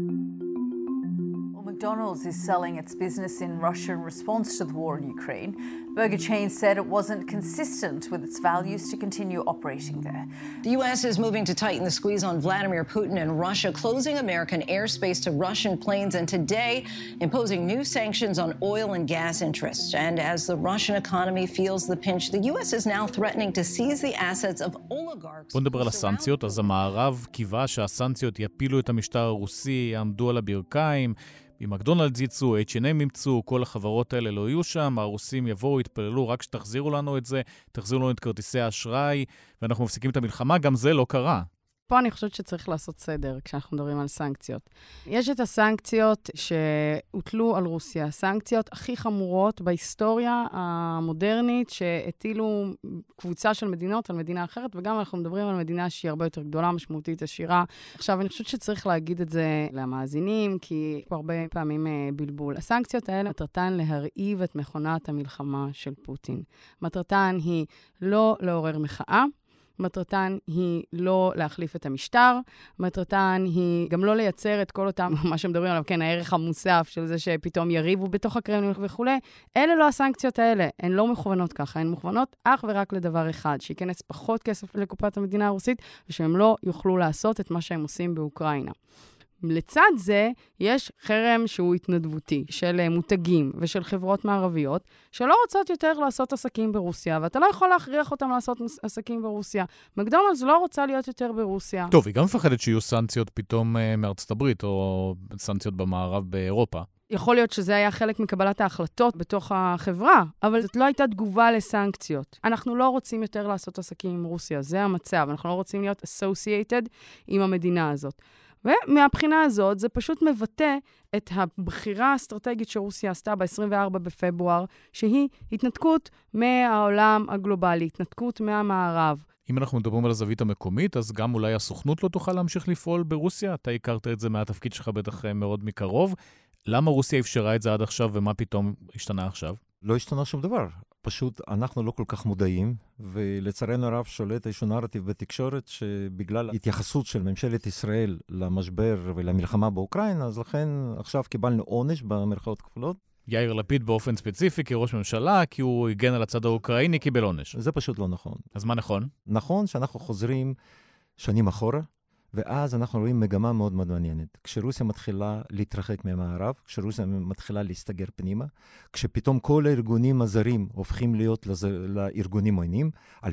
McDonald's is selling its business in Russia in response to the war in Ukraine. Burger chain said it wasn't consistent with its values to continue operating there.
The U.S. is moving to tighten the squeeze on Vladimir Putin and Russia, closing American airspace to Russian planes, and today imposing new sanctions on oil and gas interests. And as the Russian economy feels the pinch, the U.S. is now threatening to seize the assets of oligarchs.
בוא נדבר על הסנקציות. אז המערב קיווה שהסנקציות יפילו את המשטר הרוסי, יעמדו על הברכיים. אם מקדונלדס יצאו, H&M ימצאו, כל החברות האלה לא יהיו שם, הרוסים יבואו, יתפללו, רק שתחזירו לנו את זה, תחזירו לנו את כרטיסי האשראי, ואנחנו מפסיקים את המלחמה, גם זה לא קרה.
פה אני חושבת שצריך לעשות סדר כשאנחנו מדברים על סנקציות. יש את הסנקציות שהוטלו על רוסיה, הסנקציות הכי חמורות בהיסטוריה המודרנית, שהטילו קבוצה של מדינות על מדינה אחרת, וגם אנחנו מדברים על מדינה שהיא הרבה יותר גדולה, משמעותית, עשירה. עכשיו, אני חושבת שצריך להגיד את זה למאזינים, כי פה הרבה פעמים בלבול. הסנקציות האלה מטרתן להרעיב את מכונת המלחמה של פוטין. מטרתן היא לא לעורר מחאה, מטרתן היא לא להחליף את המשטר, מטרתן היא גם לא לייצר את כל אותם, מה שמדברים עליו, כן, הערך המוסף של זה שפתאום יריבו בתוך הקרמלין וכו'. אלה לא הסנקציות האלה, הן לא מכוונות ככה, הן מכוונות אך ורק לדבר אחד, שייכנס פחות כסף לקופת המדינה הרוסית, ושהם לא יוכלו לעשות את מה שהם עושים באוקראינה. לצד זה, יש חרם שהוא התנדבותי, של מותגים ושל חברות מערביות, שלא רוצות יותר לעשות עסקים ברוסיה, ואתה לא יכול להכריח אותם לעשות עסקים ברוסיה. מקדונלדס לא רוצה להיות יותר ברוסיה.
טוב, היא גם מפחדת שיהיו סנקציות פתאום מארצות הברית, או סנקציות במערב באירופה.
יכול להיות שזה היה חלק מקבלת ההחלטות בתוך החברה, אבל זאת לא הייתה תגובה לסנקציות. אנחנו לא רוצים יותר לעשות עסקים עם רוסיה, זה המצב. אנחנו לא רוצים להיות associated עם המדינה הזאת. ומהבחינה הזאת, זה פשוט מבטא את הבחירה האסטרטגית שרוסיה עשתה ב-24 בפברואר, שהיא התנתקות מהעולם הגלובלי, התנתקות מהמערב.
אם אנחנו מדברים על הזווית המקומית, אז גם אולי הסוכנות לא תוכל להמשיך לפעול ברוסיה. אתה הכרת את זה מהתפקיד שלך בטח מאוד מקרוב. למה רוסיה אפשרה את זה עד עכשיו, ומה פתאום השתנה עכשיו?
לא השתנה שום דבר. פשוט אנחנו לא כל כך מודעים, ולצערנו הרב שולט איזשהו נרטיב בתקשורת, שבגלל התייחסות של ממשלת ישראל למשבר ולמלחמה באוקראינה, אז לכן עכשיו קיבלנו עונש במרכאות כפולות.
יאיר לפיד באופן ספציפי כראש ממשלה, כי הוא הגן על הצד האוקראיני, קיבל עונש.
זה פשוט לא נכון.
אז מה נכון?
נכון שאנחנו חוזרים שנים אחורה, ואז אנחנו רואים מגמה מאוד מאוד מעניינת. כשרוסיה מתחילה להתרחק מהמערב, כשרוסיה מתחילה להסתגר פנימה, כשפתאום כל הארגונים הזרים הופכים להיות לארגונים עוינים,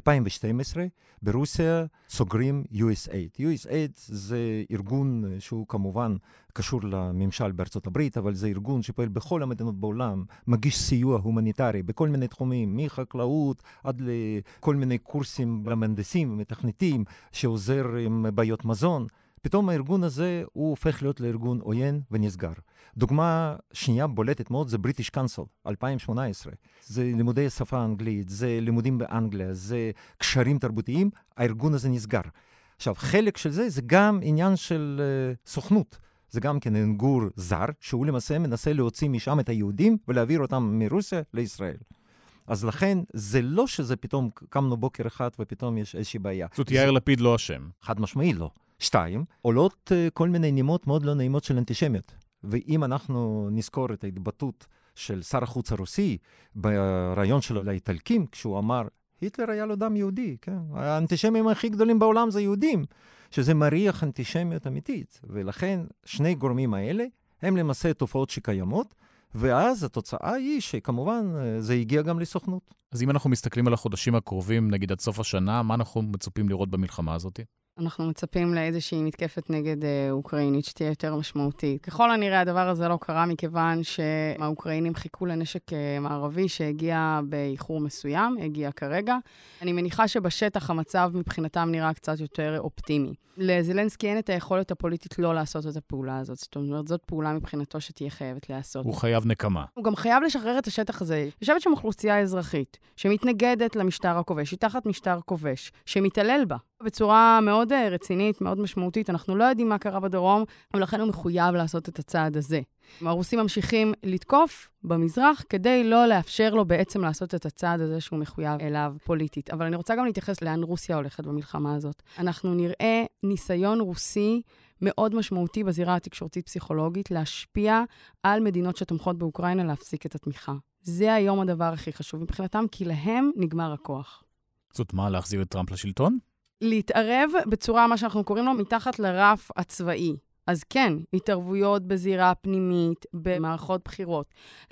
2012 ברוסיה סוגרים USAID. USAID זה ארגון שהוא כמובן קשור לממשל בארצות הברית, אבל זה ארגון שפועל בכל המדינות בעולם, מגיש סיוע הומניטרי בכל מיני תחומים, מחקלאות עד לכל מיני קורסים למהנדסים ומתכנתים, שעוזר עם בעיות מזון. פתאום הארגון הזה הוא הופך להיות לארגון עוין ונסגר. דוגמה שנייה בולטת מאוד זה בריטיש קאנסל, 2018. זה לימודי השפה האנגלית, זה לימודים באנגליה, זה קשרים תרבותיים, הארגון הזה נסגר. עכשיו, חלק של זה גם עניין של סוכנות. זה גם כן ארגון זר, שהוא למעשה מנסה להוציא משם את היהודים ולהעביר אותם מרוסיה לישראל. אז לכן, זה לא שזה פתאום קמנו בוקר אחד ופתאום יש איזושהי בעיה.
זאת יאיר לפיד לא אשם.
חד משמעי לא. 2, עולות כל מיני נימות מאוד לא נעימות של אנטישמיות. ואם אנחנו נזכור את ההתבטאות של שר החוץ הרוסי, ברעיון שלו לאיטלקים, כשהוא אמר, היטלר היה לו דם יהודי, כן? האנטישמים הכי גדולים בעולם זה יהודים, שזה מריח אנטישמיות אמיתית. ולכן שני גורמים האלה הם למעשה תופעות שקיימות, ואז התוצאה היא שכמובן זה הגיע גם לסוכנות.
אז אם אנחנו מסתכלים על החודשים הקרובים, נגיד עד סוף השנה, מה אנחנו מצופים לראות במלחמה הזאת?
אנחנו מצפים לאיזושהי מתקפת נגד אוקראינית שתהיה יותר משמעותית. ככל הנראה הדבר הזה לא קרה מכיוון שהאוקראינים חיכו לנשק מערבי שהגיע באיחור מסוים, הגיע כרגע. אני מניחה שבשטח המצב מבחינתם נראה קצת יותר אופטימי. לזלנסקי אין את היכולת הפוליטית לא לעשות את הפעולה הזאת. זאת אומרת, זאת פעולה מבחינתו שתהיה חייבת לעשות.
הוא חייב נקמה.
הוא גם חייב לשחרר את השטח הזה. יושבת שם אוכלוסייה אזרחית שמתנגדת למשטר הכובש, היא תחת משטר כובש, שמתעלל בה. בצורה מאוד רצינית, מאוד משמעותית. אנחנו לא יודעים מה קרה בדרום, ולכן הוא מחויב לעשות את הצעד הזה. הרוסים ממשיכים לתקוף במזרח, כדי לא לאפשר לו בעצם לעשות את הצעד הזה שהוא מחויב אליו פוליטית. אבל אני רוצה גם להתייחס לאן רוסיה הולכת במלחמה הזאת. אנחנו נראה ניסיון רוסי מאוד משמעותי בזירה התקשורתית-פסיכולוגית, להשפיע על מדינות שתומכות באוקראינה להפסיק את התמיכה. זה היום הדבר הכי חשוב מבחינתם, כי להם נגמר הכוח.
זאת מה, להחזיר את טראמפ לשלטון?
להתערב בצורה, מה שאנחנו קוראים לו, מתחת לרף הצבאי. אז כן, התערבויות בזירה פנימית, במערכות בחירות,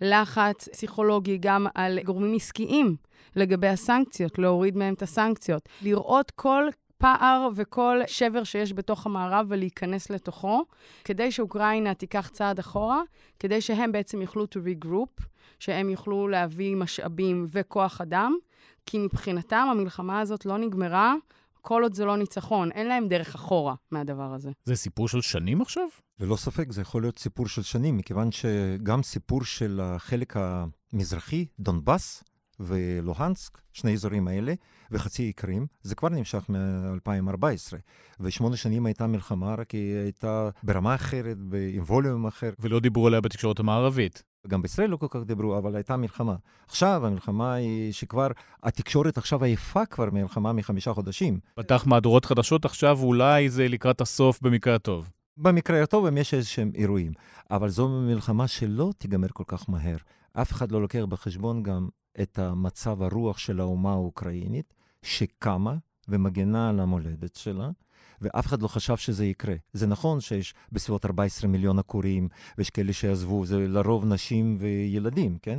לחץ פסיכולוגי גם על גורמים עסקיים לגבי הסנקציות, להוריד מהם את הסנקציות, לראות כל פער וכל שבר שיש בתוך המערב ולהיכנס לתוכו, כדי שאוקראינה תיקח צעד אחורה, כדי שהם בעצם יוכלו to regroup, שהם יוכלו להביא משאבים וכוח אדם, כי מבחינתם המלחמה הזאת לא נגמרה, כל עוד זה לא ניצחון, אין להם דרך אחורה מהדבר הזה.
זה סיפור של שנים עכשיו?
ללא ספק, זה יכול להיות סיפור של שנים, מכיוון שגם סיפור של החלק המזרחי, דונבאס ולוהנסק, שני אזורים האלה, וחצי קרים, זה כבר נמשך מ-2014. ו8 שנים הייתה מלחמה, רק היא הייתה ברמה אחרת, עם ווליום אחר.
ולא דיברו עליה בתקשורת המערבית.
גם בישראל לא כל כך דיברו, אבל הייתה מלחמה. עכשיו המלחמה היא שכבר, התקשורת עכשיו עייפה כבר מלחמה מ5 חודשים.
פתח מהדורות חדשות עכשיו, אולי זה לקראת הסוף במקרה הטוב.
במקרה הטוב הם יש איזשהם אירועים, אבל זו מלחמה שלא תיגמר כל כך מהר. אף אחד לא לוקח בחשבון גם את המצב הרוח של האומה האוקראינית, שקמה ומגנה על המולדת שלה, ואף אחד לא חשב שזה יקרה. זה נכון שיש בסביבות 14 מיליון עקורים, ויש כאלה שעזבו, זה לרוב נשים וילדים, כן?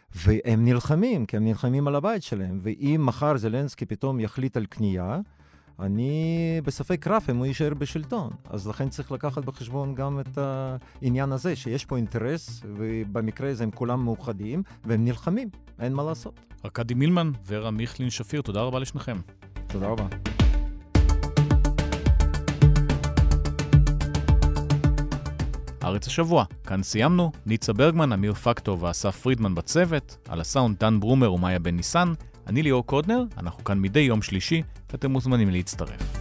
והם נלחמים, כי הם נלחמים על הבית שלהם, ואם מחר זלנסקי פתאום יחליט על קנייה, אני בספק רב אם הוא יישאר בשלטון. אז לכן צריך לקחת בחשבון גם את העניין הזה, שיש פה אינטרס, ובמקרה הזה הם כולם מאוחדים, והם נלחמים, אין מה לעשות.
ארקדי מילמן ורה מיכלין שפיר, תודה רבה לשניכם.
תודה רבה.
הארץ השבוע, כאן סיימנו. ניצה ברגמן, אמיר פקטו ואסף פרידמן בצוות, על הסאונד דן ברומר ומאיה בן ניסן, אני ליאור קודנר, אנחנו כאן מדי יום שלישי, ואתם מוזמנים להצטרף.